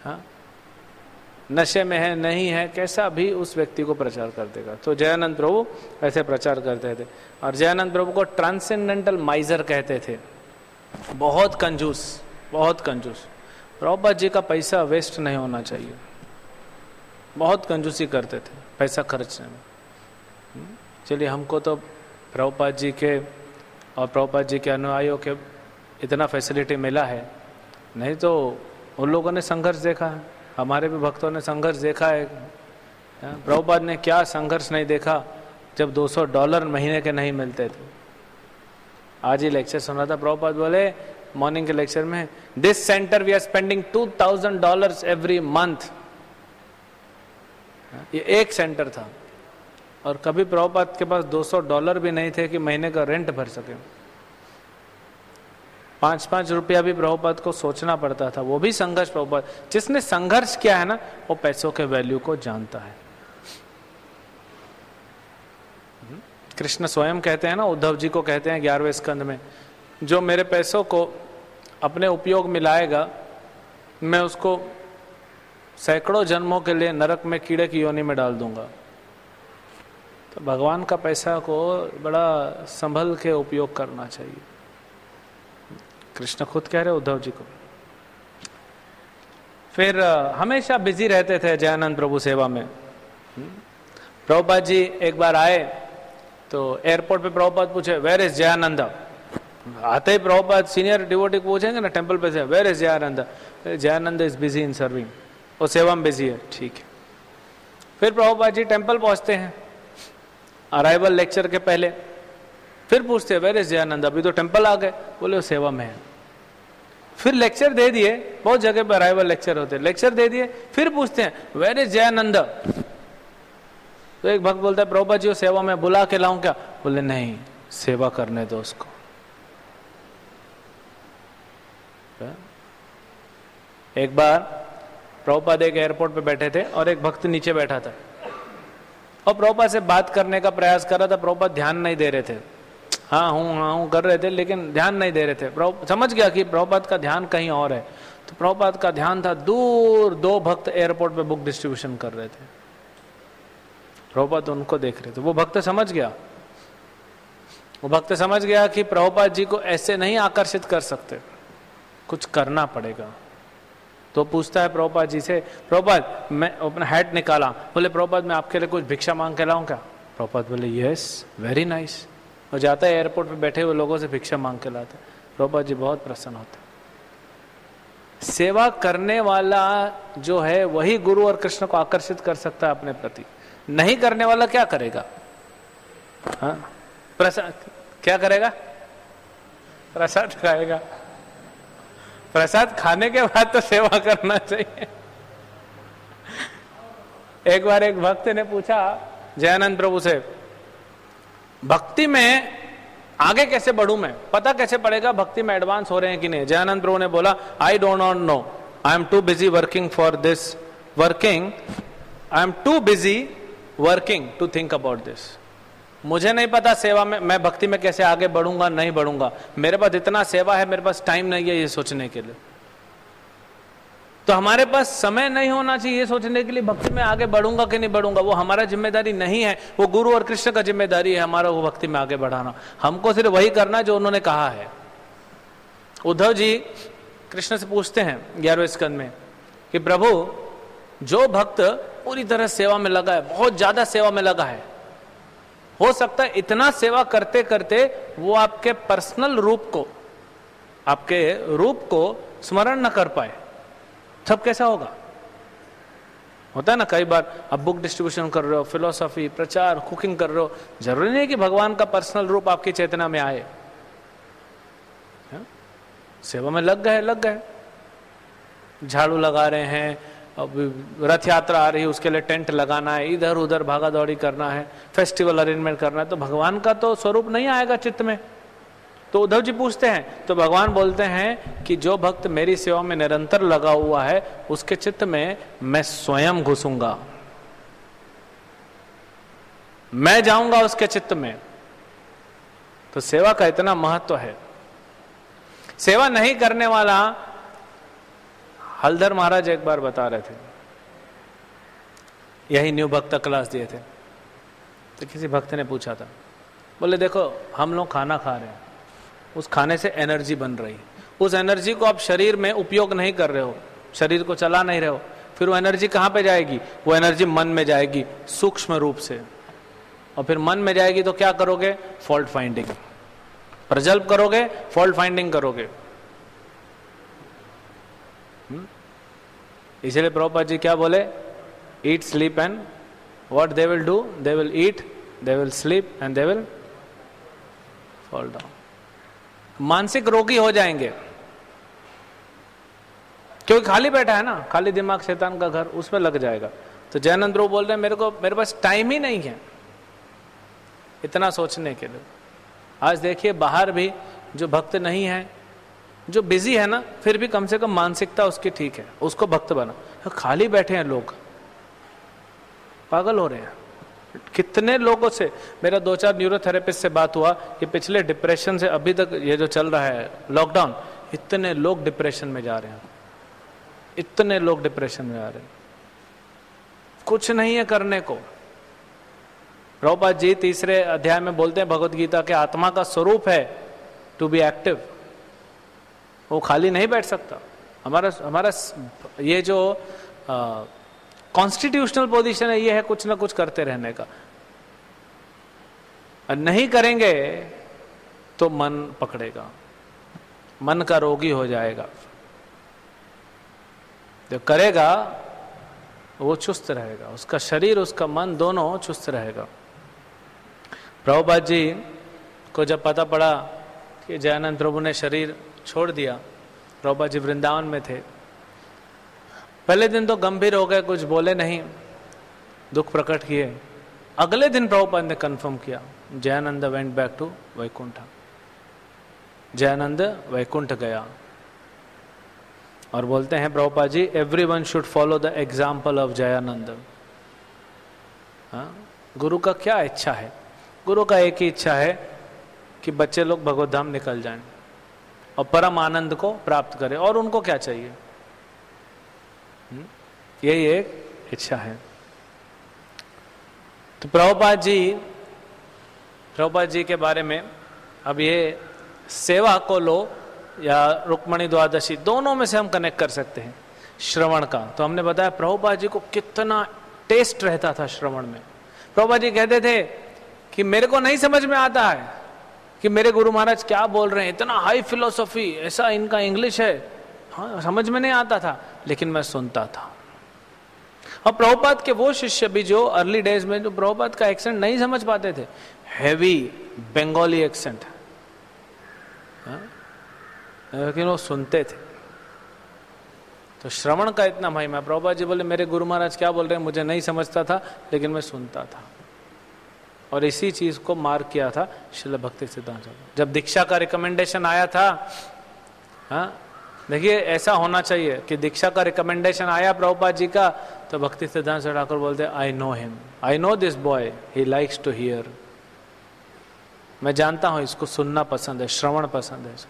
नशे में है नहीं है, कैसा भी उस व्यक्ति को प्रचार कर देगा। तो जयानंद प्रभु ऐसे प्रचार करते थे। और जयानंद प्रभु को ट्रांसेंडेंटल माइजर कहते थे, बहुत कंजूस, बहुत कंजूस। प्रभुपाद जी का पैसा वेस्ट नहीं होना चाहिए, बहुत कंजूसी करते थे पैसा खर्चने में। चलिए, हमको तो प्रभुपाद जी के और प्रभुपाद जी के अनुयायियों के इतना फैसिलिटी मिला है, नहीं तो उन लोगों ने संघर्ष देखा है, हमारे भी भक्तों ने संघर्ष देखा है। प्रभुपाद ने क्या संघर्ष नहीं देखा जब $200 महीने के नहीं मिलते थे। आज ही लेक्चर सुना था, प्रभुपाद बोले मॉर्निंग के लेक्चर में, this centre we are spending $2000 every month. ये एक सेंटर था, और कभी प्रभुपाद के पास $200 भी नहीं थे कि महीने का रेंट भर सके। 5-5 रुपया भी प्रभुपाद को सोचना पड़ता था, वो भी संघर्ष। प्रभुपाद, जिसने संघर्ष किया है ना, वो पैसों के वैल्यू को जानता है। कृष्ण स्वयं कहते हैं ना, उद्धव जी को कहते हैं 11वें स्कंद में, जो मेरे पैसों को अपने उपयोग में लाएगा, मैं उसको सैकड़ों जन्मों के लिए नरक में कीड़े की योनि में डाल दूंगा। तो भगवान का पैसा को बड़ा संभल के उपयोग करना चाहिए। कृष्ण खुद कह रहे उद्धव जी को। फिर हमेशा बिजी रहते थे जयानंद प्रभु सेवा में। प्रभुपाद जी एक बार आए तो एयरपोर्ट पे प्रभुपाद पूछे, वेयर इज जयानंद, आते ही प्रभुपाद सीनियर डिवोटी को पूछेंगे ना टेंपल पे से, where is Jayananda? Jayananda is busy in serving, वो सेवा में बिजी है। ठीक है, फिर प्रभुपाद जी टेंपल पहुंचते हैं अराइवल लेक्चर के पहले, फिर पूछते हैं वेयर इज जयानंद? अभी तो टेंपल आ गए, बोले वो सेवा में है। फिर लेक्चर दे दिए, बहुत जगह पर अराइवल लेक्चर होते हैं, लेक्चर दे दिए, फिर पूछते हैं वेयर इज जयानंद? तो एक भक्त बोलता है प्रभुपाद जी वो सेवा में, बुला के लाऊं क्या? बोले नहीं, सेवा करने दो उसको। एक बार प्रभुपाद एक एयरपोर्ट पे बैठे थे और एक भक्त नीचे बैठा था और प्रभुपाद से बात करने का प्रयास कर रहा था। प्रभुपाद ध्यान नहीं दे रहे थे, हाँ हूँ कर रहे थे लेकिन ध्यान नहीं दे रहे थे। प्रभुपाद समझ गया कि प्रभुपाद का ध्यान कहीं और है, तो प्रभुपाद का ध्यान था दूर, दो भक्त एयरपोर्ट पे बुक डिस्ट्रीब्यूशन कर रहे थे। प्रभुपाद उनको देख रहे थे, वो भक्त समझ गया, वो भक्त समझ गया कि प्रभुपाद जी को ऐसे नहीं आकर्षित कर सकते, कुछ करना पड़ेगा। तो पूछता है प्रभुपाद जी से, प्रभुपाद मैं अपना हैट निकाला, बोले प्रभुपाद मैं आपके लिए कुछ भिक्षा मांग के लाऊं क्या? प्रभुपाद बोले यस, वेरी नाइस। और जाता है एयरपोर्ट पे बैठे हुए लोगों से भिक्षा मांग के लाते। प्रभुपाद जी बहुत प्रसन्न होते। सेवा करने वाला जो है वही गुरु और कृष्ण को आकर्षित कर सकता है अपने प्रति, नहीं करने वाला क्या करेगा? हाँ, प्रसाद क्या करेगा? प्रसाद खाएगा। प्रसाद खाने के बाद तो सेवा करना चाहिए। एक बार एक भक्त ने पूछा जयानंद प्रभु से, भक्ति में आगे कैसे बढ़ूं मैं, पता कैसे पड़ेगा भक्ति में एडवांस हो रहे हैं कि नहीं? जयानंद प्रभु ने बोला, I don't know, I am too busy working for this, I am too busy working to think about this. मुझे नहीं पता सेवा में, मैं भक्ति में कैसे आगे बढ़ूंगा नहीं बढ़ूंगा, मेरे पास इतना सेवा है, मेरे पास टाइम नहीं है ये सोचने के लिए। तो हमारे पास समय नहीं होना चाहिए ये सोचने के लिए भक्ति में आगे बढ़ूंगा कि नहीं बढ़ूंगा, वो हमारा जिम्मेदारी नहीं है, वो गुरु और कृष्ण का जिम्मेदारी है हमारा वो भक्ति में आगे बढ़ाना। हमको सिर्फ वही करना जो उन्होंने कहा है। उद्धव जी कृष्ण से पूछते हैं 11वें स्कंद में कि प्रभु जो भक्त पूरी तरह सेवा में लगा है, बहुत ज्यादा सेवा में लगा है, हो सकता है इतना सेवा करते करते वो आपके पर्सनल रूप को, आपके रूप को स्मरण न कर पाए, तब कैसा होगा? होता है ना कई बार आप बुक डिस्ट्रीब्यूशन कर रहे हो, फिलोसॉफी, प्रचार, कुकिंग कर रहे हो, जरूरी नहीं कि भगवान का पर्सनल रूप आपकी चेतना में आए। सेवा में लग गए, झाड़ू लगा रहे हैं, अब रथ यात्रा आ रही है उसके लिए टेंट लगाना है, इधर उधर भागा दौड़ी करना है, फेस्टिवल अरेंजमेंट करना है, तो भगवान का तो स्वरूप नहीं आएगा चित्त में। तो उद्धव जी पूछते हैं, तो भगवान बोलते हैं कि जो भक्त मेरी सेवा में निरंतर लगा हुआ है उसके चित्त में मैं स्वयं घुसूंगा, मैं जाऊंगा उसके चित्त में। तो सेवा का इतना महत्व है। सेवा नहीं करने वाला, हलधर महाराज एक बार बता रहे थे, यही न्यू भक्त क्लास दिए थे, तो किसी भक्त ने पूछा था, बोले देखो हम लोग खाना खा रहे हैं, उस खाने से एनर्जी बन रही है, उस एनर्जी को आप शरीर में उपयोग नहीं कर रहे हो, शरीर को चला नहीं रहे हो, फिर वो एनर्जी कहाँ पे जाएगी? वो एनर्जी मन में जाएगी सूक्ष्म रूप से, और फिर मन में जाएगी तो क्या करोगे? फॉल्ट फाइंडिंग, प्रजल्प करोगे, फॉल्ट फाइंडिंग करोगे। इसलिए प्रभुपाद जी क्या बोले? Eat sleep and what they will do? They will eat, they will sleep and they will fall down. मानसिक रोगी हो जाएंगे क्योंकि खाली बैठा है ना, खाली दिमाग शैतान का घर, उसमें लग जाएगा। तो जयानंद प्रभु बोल रहे हैं मेरे पास टाइम ही नहीं है इतना सोचने के लिए। आज देखिए बाहर भी जो भक्त नहीं है, जो बिजी है ना, फिर भी कम से कम मानसिकता उसकी ठीक है, उसको भक्त बना। खाली बैठे हैं लोग, पागल हो रहे हैं। कितने लोगों से मेरा 2-4 न्यूरोथेरेपिस्ट से बात हुआ कि पिछले डिप्रेशन से अभी तक ये जो चल रहा है लॉकडाउन, इतने लोग डिप्रेशन में जा रहे हैं, इतने लोग डिप्रेशन में आ रहे हैं, कुछ नहीं है करने को। प्रभुपाद जी 3रे अध्याय में बोलते हैं भगवत गीता के, आत्मा का स्वरूप है टू बी एक्टिव, वो खाली नहीं बैठ सकता। हमारा ये जो कॉन्स्टिट्यूशनल पोजीशन है, ये है कुछ ना कुछ करते रहने का। नहीं करेंगे तो मन पकड़ेगा, मन का रोगी हो जाएगा। जो करेगा वो चुस्त रहेगा, उसका शरीर उसका मन दोनों चुस्त रहेगा। प्रभुपाद जी को जब पता पड़ा कि जयानंद प्रभु ने शरीर छोड़ दिया, प्रभुपाद जी वृंदावन में थे, पहले दिन तो गंभीर हो गए, कुछ बोले नहीं, दुख प्रकट किए। अगले दिन प्रभुपाद ने कंफर्म किया, Jayananda went back to Vaikuntha, Jayananda Vaikuntha गया। और बोलते हैं Prabhupada ji, everyone should follow the example of Jayananda. गुरु का क्या इच्छा है? गुरु का एक ही इच्छा है कि बच्चे लोग भगवत धाम निकल जाएं और परम आनंद को प्राप्त करें, और उनको क्या चाहिए? यही एक इच्छा है। तो प्रभुपाद जी के बारे में अब ये सेवा को लो या रुक्मणी द्वादशी, दोनों में से हम कनेक्ट कर सकते हैं। श्रवण का तो हमने बताया प्रभुपाद जी को कितना टेस्ट रहता था श्रवण में। प्रभुपाद जी कहते थे कि मेरे को नहीं समझ में आता है कि मेरे गुरु महाराज क्या बोल रहे हैं, इतना हाई फिलोसॉफी, ऐसा इनका इंग्लिश है, हाँ समझ में नहीं आता था, लेकिन मैं सुनता था। और प्रभुपाद के वो शिष्य भी जो अर्ली डेज में जो प्रभुपाद का एक्सेंट नहीं समझ पाते थे, हैवी बंगाली एक्सेंट, लेकिन वो सुनते थे। तो श्रवण का इतना महिमा। प्रभुपाद जी बोले मेरे गुरु महाराज क्या बोल रहे हैं मुझे नहीं समझता था, लेकिन मैं सुनता था। और इसी चीज को मार्क किया था श्रील भक्ति सिद्धांत। जब दीक्षा का रिकमेंडेशन आया था, हाँ देखिए ऐसा होना चाहिए कि दीक्षा का रिकमेंडेशन आया प्रभुपाद जी का, तो भक्ति सिद्धांत ठाकुर बोलते I know him, I know this boy, he likes to hear. मैं जानता हूं इसको सुनना पसंद है, श्रवण पसंद है।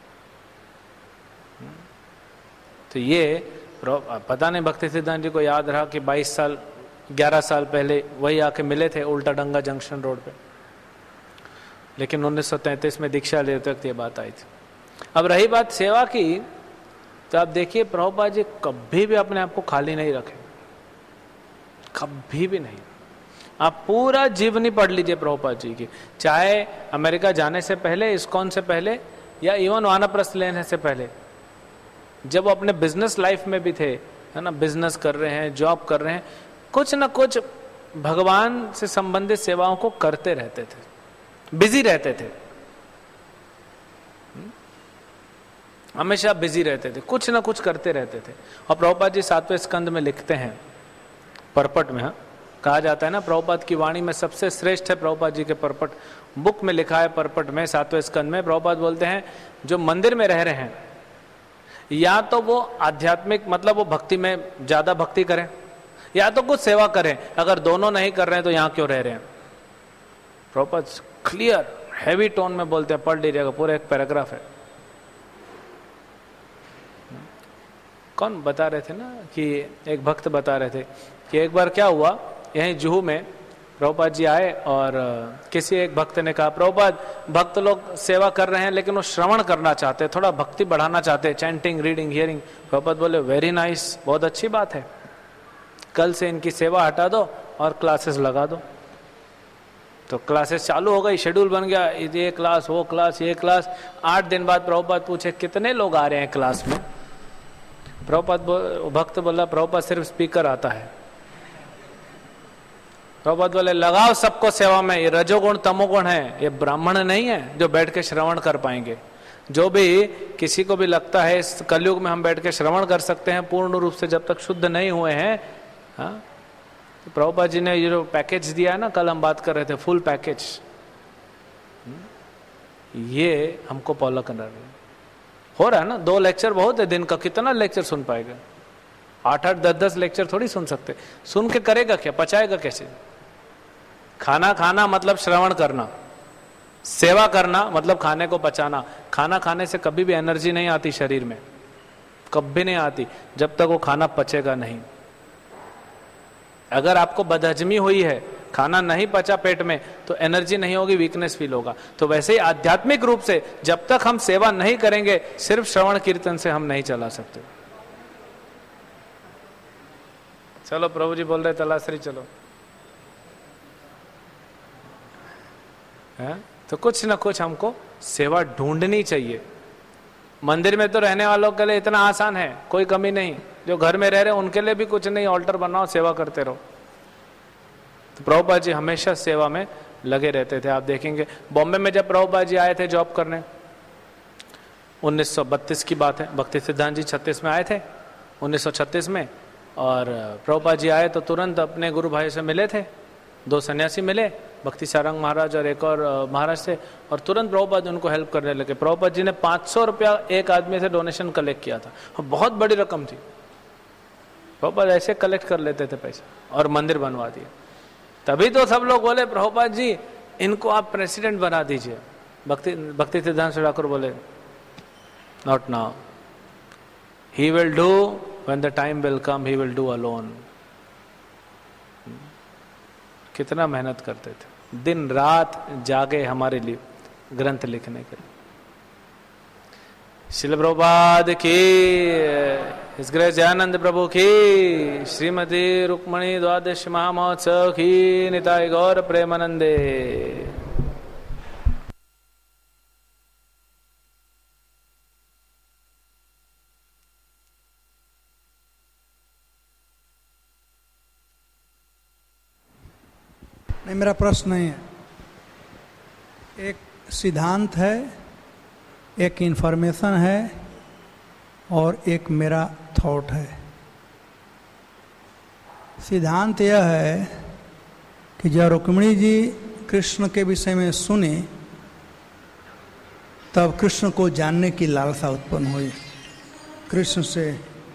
तो ये पता नहीं भक्ति सिद्धांत जी को याद रहा कि 11 साल पहले वही आके मिले थे उल्टा डंगा जंक्शन रोड पे, लेकिन 1933 में दीक्षा लेते वक्त ये बात आई थी। अब रही बात सेवा की, तो आप देखिए प्रभुपाद जी कभी भी अपने आप को खाली नहीं रखे, कभी भी नहीं। आप पूरा जीवनी पढ़ लीजिए प्रभुपाद जी की, चाहे अमेरिका जाने से पहले, इस्कॉन से पहले, या इवन वानप्रस्थ लेने से पहले, जब वो अपने बिजनेस लाइफ में भी थे, है ना, बिजनेस कर रहे हैं, जॉब कर रहे हैं, कुछ ना कुछ भगवान से संबंधित सेवाओं को करते रहते थे, बिजी रहते थे, हमेशा बिजी रहते थे, कुछ ना कुछ करते रहते थे। और प्रभुपाद जी 7वें स्कंद में लिखते हैं, परपट में, कहा जाता है ना प्रभुपाद की वाणी में सबसे श्रेष्ठ है प्रभुपाद जी के परपट। बुक में लिखा है परपट में 7वें स्कंद में प्रभुपाद बोलते हैं जो मंदिर में रह रहे हैं, या तो वो आध्यात्मिक मतलब वो भक्ति में ज्यादा भक्ति करें, या तो कुछ सेवा करें। अगर दोनों नहीं कर रहे हैं तो यहां क्यों रह रहे हैं? प्रभुपाद क्लियर हैवी टोन में बोलते हैं, पढ़ लीजिएगा, पूरा एक पैराग्राफ है। कौन बता रहे थे ना कि एक भक्त बता रहे थे कि एक बार क्या हुआ, यहीं जुहू में प्रभुपाद जी आए और किसी एक भक्त ने कहा प्रभुपाद भक्त लोग सेवा कर रहे हैं लेकिन वो श्रवण करना चाहते हैं, थोड़ा भक्ति बढ़ाना चाहते हैं, चैंटिंग, रीडिंग, हियरिंग। प्रभुपाद बोले वेरी नाइस, बहुत अच्छी बात है, कल से इनकी सेवा हटा दो और क्लासेस लगा दो। तो क्लासेस चालू हो गई, शेड्यूल बन गया, ये क्लास, वो क्लास, ये क्लास। 8 दिन बाद प्रभुपाद पूछे कितने लोग आ रहे हैं क्लास में? प्रभुपाद भक्त बोला प्रभुपाद सिर्फ स्पीकर आता है। प्रभुपाद बोले लगाओ सबको सेवा में, ये रजोगुण तमोगुण है, ये ब्राह्मण नहीं है जो बैठ के श्रवण कर पाएंगे। जो भी किसी को भी लगता है इस कलयुग में हम बैठ के श्रवण कर सकते हैं पूर्ण रूप से, जब तक शुद्ध नहीं हुए हैं, हाँ, तो प्रभुपाद जी ने ये जो पैकेज दिया है ना, कल हम बात कर रहे थे, फुल पैकेज, ये हमको फॉलो करना हो रहा है ना। 2 लेक्चर बहुत है दिन का, कितना लेक्चर सुन पाएगा? 8-8, 10-10 लेक्चर थोड़ी सुन सकते। सुन के करेगा क्या, पचाएगा कैसे? खाना खाना मतलब श्रवण करना, सेवा करना मतलब खाने को पचाना। खाना खाने से कभी भी एनर्जी नहीं आती शरीर में, कभी नहीं आती जब तक वो खाना पचेगा नहीं। अगर आपको बदहजमी हुई है, खाना नहीं पचा पेट में, तो एनर्जी नहीं होगी, वीकनेस फील होगा। तो वैसे ही आध्यात्मिक रूप से जब तक हम सेवा नहीं करेंगे, सिर्फ श्रवण कीर्तन से हम नहीं चला सकते। चलो प्रभु जी बोल रहे तलाश्री चलो, है तो कुछ ना कुछ हमको सेवा ढूंढनी चाहिए। मंदिर में तो रहने वालों के लिए इतना आसान है, कोई कमी नहीं। जो घर में रह रहे उनके लिए भी कुछ नहीं, ऑल्टर बनाओ, सेवा करते रहो। तो प्रभुपाद जी हमेशा सेवा में लगे रहते थे। आप देखेंगे बॉम्बे में जब प्रभुपाद जी आए थे जॉब करने, 1932 की बात है, भक्ति सिद्धांत जी 36 में आए थे, 1936 में। और प्रभुपाद जी आए तो तुरंत अपने गुरु भाई से मिले थे, 2 सन्यासी मिले, भक्ति सारंग महाराज और एक और महाराज थे, और तुरंत प्रभुपाद उनको हेल्प करने लगे। प्रभुपाद जी ने 500 रुपया एक आदमी से डोनेशन कलेक्ट किया था, बहुत बड़ी रकम थी। प्रभुपाद ऐसे कलेक्ट कर लेते थे पैसा और मंदिर बनवा दिया। तभी तो सब लोग बोले प्रभुपाद जी इनको आप प्रेसिडेंट बना दीजिए। भक्ति सिद्धांत ठाकुर बोले not now, he will do when the time will come, he will do alone. कितना मेहनत करते थे, दिन रात जागे हमारे लिए ग्रंथ लिखने के लिए। श्रील प्रभुपाद की, हिज ग्रेस दयानंद प्रभु की, श्रीमती रुक्मणी द्वादश महामहोत्सव की, निताय गौर प्रेमानंदे। नहीं, मेरा प्रश्न नहीं है, एक सिद्धांत है, एक इन्फॉर्मेशन है और एक मेरा थॉट है। सिद्धांत यह है कि जब रुक्मिणी जी कृष्ण के विषय में सुने तब कृष्ण को जानने की लालसा उत्पन्न हुई कृष्ण से।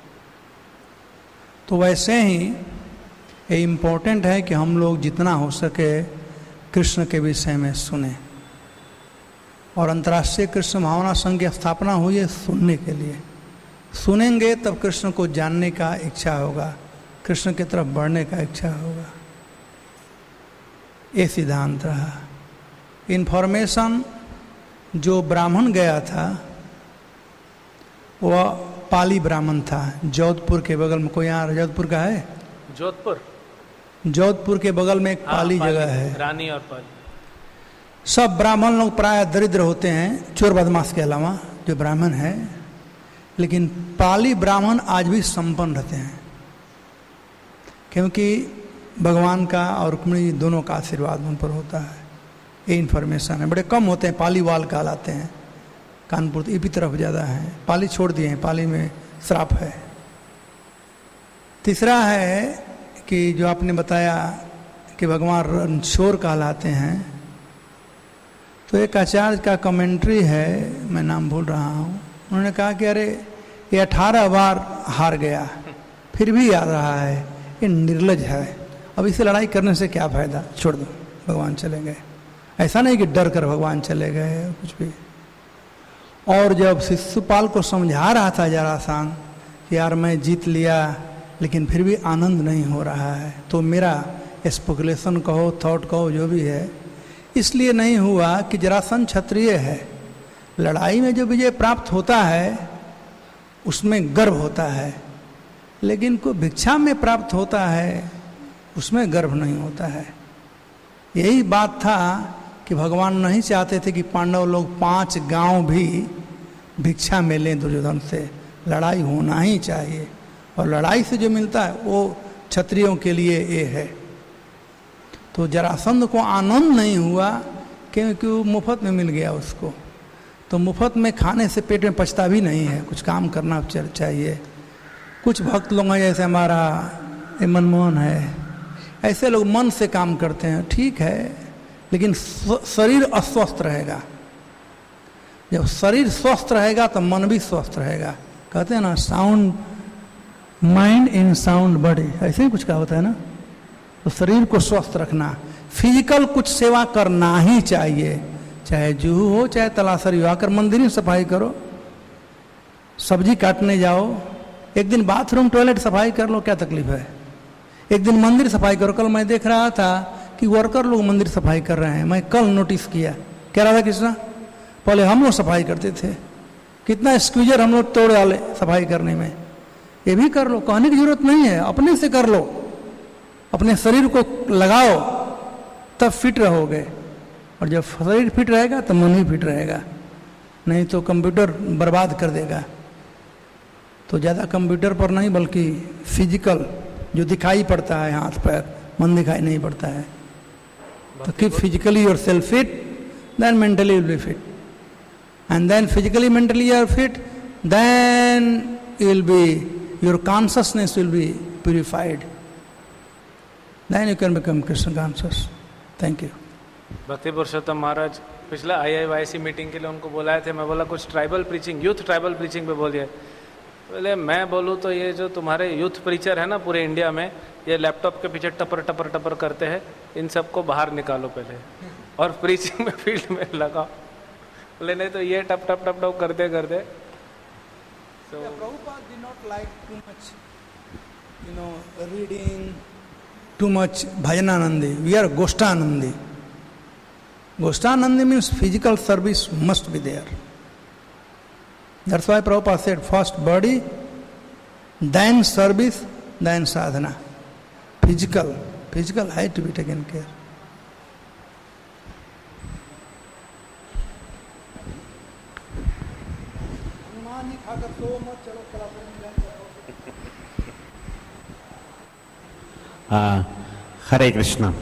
तो वैसे ही ये इम्पोर्टेंट है कि हम लोग जितना हो सके कृष्ण के विषय में सुने। और अंतर्राष्ट्रीय कृष्ण भावना संघ की स्थापना हुई है सुनने के लिए। सुनेंगे तब कृष्ण को जानने का इच्छा होगा, कृष्ण की तरफ बढ़ने का इच्छा होगा। ये सिद्धांत रहा। इन्फॉर्मेशन जो ब्राह्मण गया था वह पाली ब्राह्मण था, जोधपुर के बगल में। कोई यहाँ जोधपुर का है? जोधपुर के बगल में एक पाली जगह है, रानी और पाली। सब ब्राह्मण लोग प्राय दरिद्र होते हैं, चोर बदमाश के अलावा जो ब्राह्मण है, लेकिन पाली ब्राह्मण आज भी संपन्न रहते हैं, क्योंकि भगवान का और रुक्मिणी दोनों का आशीर्वाद उन पर होता है। ये इन्फॉर्मेशन है। बड़े कम होते हैं, पाली वाल कहलाते हैं, कानपुर ईपी तरफ ज़्यादा है। पाली छोड़ दिए हैं, पाली में श्राप है। तीसरा है कि जो आपने बताया कि भगवान रणछोड़ कहलाते हैं, तो एक आचार्य का कमेंट्री है, मैं नाम भूल रहा हूँ, उन्होंने कहा कि अरे ये 18 बार हार गया फिर भी याद रहा है, ये निर्लज है, अब इसे लड़ाई करने से क्या फायदा, छोड़ दो, भगवान चले गए। ऐसा नहीं कि डर कर भगवान चले गए कुछ भी। और जब शिशुपाल को समझा रहा था जरासंध कि यार मैं जीत लिया लेकिन फिर भी आनंद नहीं हो रहा है, तो मेरा स्पेकुलेशन कहो, थॉट कहो, जो भी है, इसलिए नहीं हुआ कि जरासंध क्षत्रिय है। लड़ाई में जो विजय प्राप्त होता है उसमें गर्व होता है, लेकिन को भिक्षा में प्राप्त होता है उसमें गर्व नहीं होता है। यही बात था कि भगवान नहीं चाहते थे कि पांडव लोग 5 गांव भी भिक्षा में लें दुर्योधन से। लड़ाई होना ही चाहिए, और लड़ाई से जो मिलता है वो क्षत्रियों के लिए ये है। तो जरासंध को आनंद नहीं हुआ क्योंकि वो मुफ्त में मिल गया उसको। तो मुफ्त में खाने से पेट में पचता भी नहीं है, कुछ काम करना चाहिए। कुछ भक्त लोग हैं जैसे हमारा मनमोहन है, ऐसे लोग मन से काम करते हैं, ठीक है, लेकिन शरीर अस्वस्थ रहेगा। जब शरीर स्वस्थ रहेगा तो मन भी स्वस्थ रहेगा। कहते हैं ना, sound mind in sound body, ऐसे ही कुछ कहा होता है ना। तो शरीर को स्वस्थ रखना, फिजिकल कुछ सेवा करना ही चाहिए, चाहे जूहू हो चाहे तलाशरी हो। आकर मंदिर में सफाई करो, सब्जी काटने जाओ, एक दिन बाथरूम टॉयलेट सफाई कर लो, क्या तकलीफ है। एक दिन मंदिर सफाई करो। कल मैं देख रहा था कि वर्कर लोग मंदिर सफाई कर रहे हैं, मैं कल नोटिस किया। कह रहा था कृष्णा, पहले हम लोग सफाई करते थे, कितना स्क्वीजर हम लोग तोड़ डाले सफाई करने में। ये भी कर लो, कहने की जरूरत नहीं है, अपने से कर लो, अपने शरीर को लगाओ, तब फिट रहोगे। और जब शरीर फिट रहेगा तो मन ही फिट रहेगा, नहीं तो कंप्यूटर बर्बाद कर देगा। तो ज़्यादा कंप्यूटर पर नहीं बल्कि फिजिकल जो दिखाई पड़ता है हाथ पैर, मन दिखाई नहीं पड़ता है। तो keep physically yourself fit, then mentally will be fit, and then physically mentally you are fit, then will be your consciousness will be purified, then you can become Krishna conscious. Thank you. Bhakti Purushottam महाराज पिछला IIYC meeting के लिए उनको बुलाए थे। मैं बोला कुछ tribal preaching, youth tribal preaching पे बोलिए। बोले मैं बोलूँ तो ये जो तुम्हारे यूथ प्रीचर है ना पूरे इंडिया में, ये लैपटॉप के पीछे टपर टपर टपर करते हैं, इन सबको बाहर निकालो पहले और प्रीचिंग में फील्ड में लगाओ। बोले नहीं तो ये टप टप टप टप करते करते। Prabhupada did not like too much, reading, too much bhajananandi. We are Goshtanandi. Goshtanandi means physical service must be there. That's why Prabhupada said first body, then service, then sadhana. Physical had to be taken care. Hare Krishna.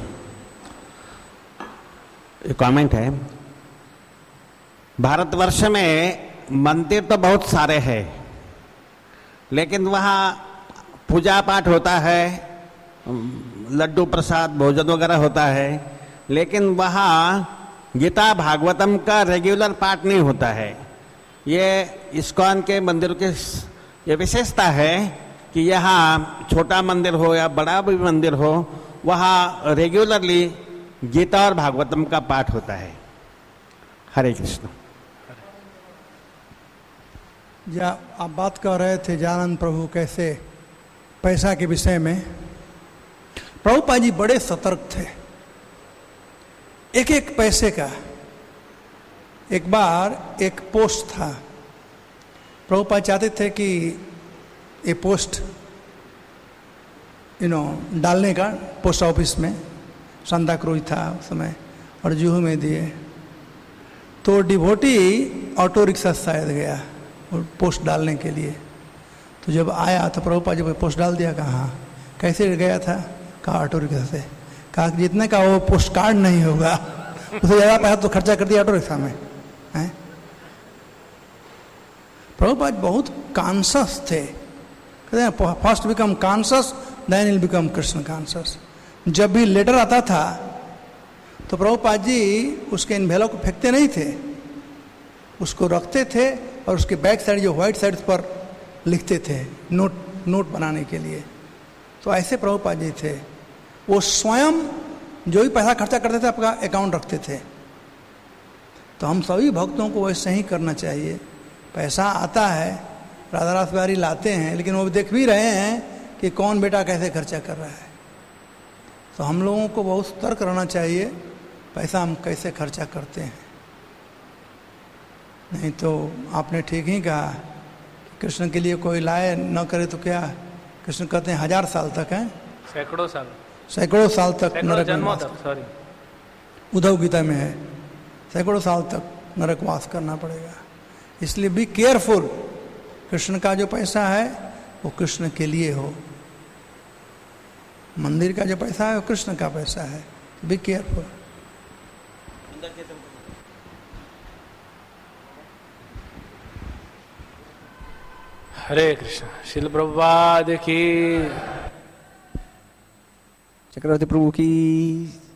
Comment है, भारतवर्ष में मंदिर तो बहुत सारे हैं, लेकिन वहाँ पूजा पाठ होता है, लड्डू प्रसाद भोजन वगैरह होता है, लेकिन वहाँ गीता भागवतम का रेगुलर पाठ नहीं होता है। ये इस्कॉन के मंदिर की ये विशेषता है कि यहाँ छोटा मंदिर हो या बड़ा भी मंदिर हो, वहाँ रेगुलरली गीता और भागवतम का पाठ होता है। हरे कृष्ण। या आप बात कर रहे थे जानंद प्रभु कैसे पैसा के विषय में, प्रभुपाद जी बड़े सतर्क थे एक एक पैसे का। एक बार एक पोस्ट था, प्रभुपाद चाहते थे कि ये पोस्ट डालने का पोस्ट ऑफिस में, सांता क्रूज था उस समय और जुहू में दिए। तो डिवोटी ऑटो रिक्शा शायद गया और पोस्ट डालने के लिए। तो जब आया तो प्रभुपाद जी पोस्ट डाल दिया। कहा कैसे गया था? कहा ऑटो रिक्शा से। कहा जितने का वो पोस्ट कार्ड नहीं होगा उससे ज़्यादा पैसा तो खर्चा कर दिया ऑटो रिक्शा में है। प्रभुपाद बहुत कॉन्शियस थे, कहते हैं first become conscious then will become Krishna conscious. जब भी लेटर आता था तो प्रभुपाद जी उसके इन्वेलप को फेंकते नहीं थे, उसको रखते थे और उसके बैक साइड जो व्हाइट साइड पर लिखते थे नोट बनाने के लिए। तो ऐसे प्रभुपाद जी थे, वो स्वयं जो भी पैसा खर्चा करते थे आपका अकाउंट रखते थे। तो हम सभी भक्तों को वैसे ही करना चाहिए। पैसा आता है, राधा रास बिहारी लाते हैं, लेकिन वो देख भी रहे हैं कि कौन बेटा कैसे खर्चा कर रहा है। तो हम लोगों को बहुत सतर्क रहना चाहिए पैसा हम कैसे खर्चा करते हैं। नहीं तो आपने ठीक ही कहा, कृष्ण के लिए कोई लाए न करे तो क्या, कृष्ण कहते हैं 1000 साल तक है, सैकड़ों साल तक नरक में, उद्धव गीता में है, सैकड़ों साल तक नरकवास करना पड़ेगा। इसलिए बी केयरफुल, कृष्ण का जो पैसा है वो कृष्ण के लिए हो, मंदिर का जो पैसा है वो कृष्ण का पैसा है। Be careful. हरे कृष्ण। श्रील प्रभुपाद की, चक्रवर्ती प्रभु की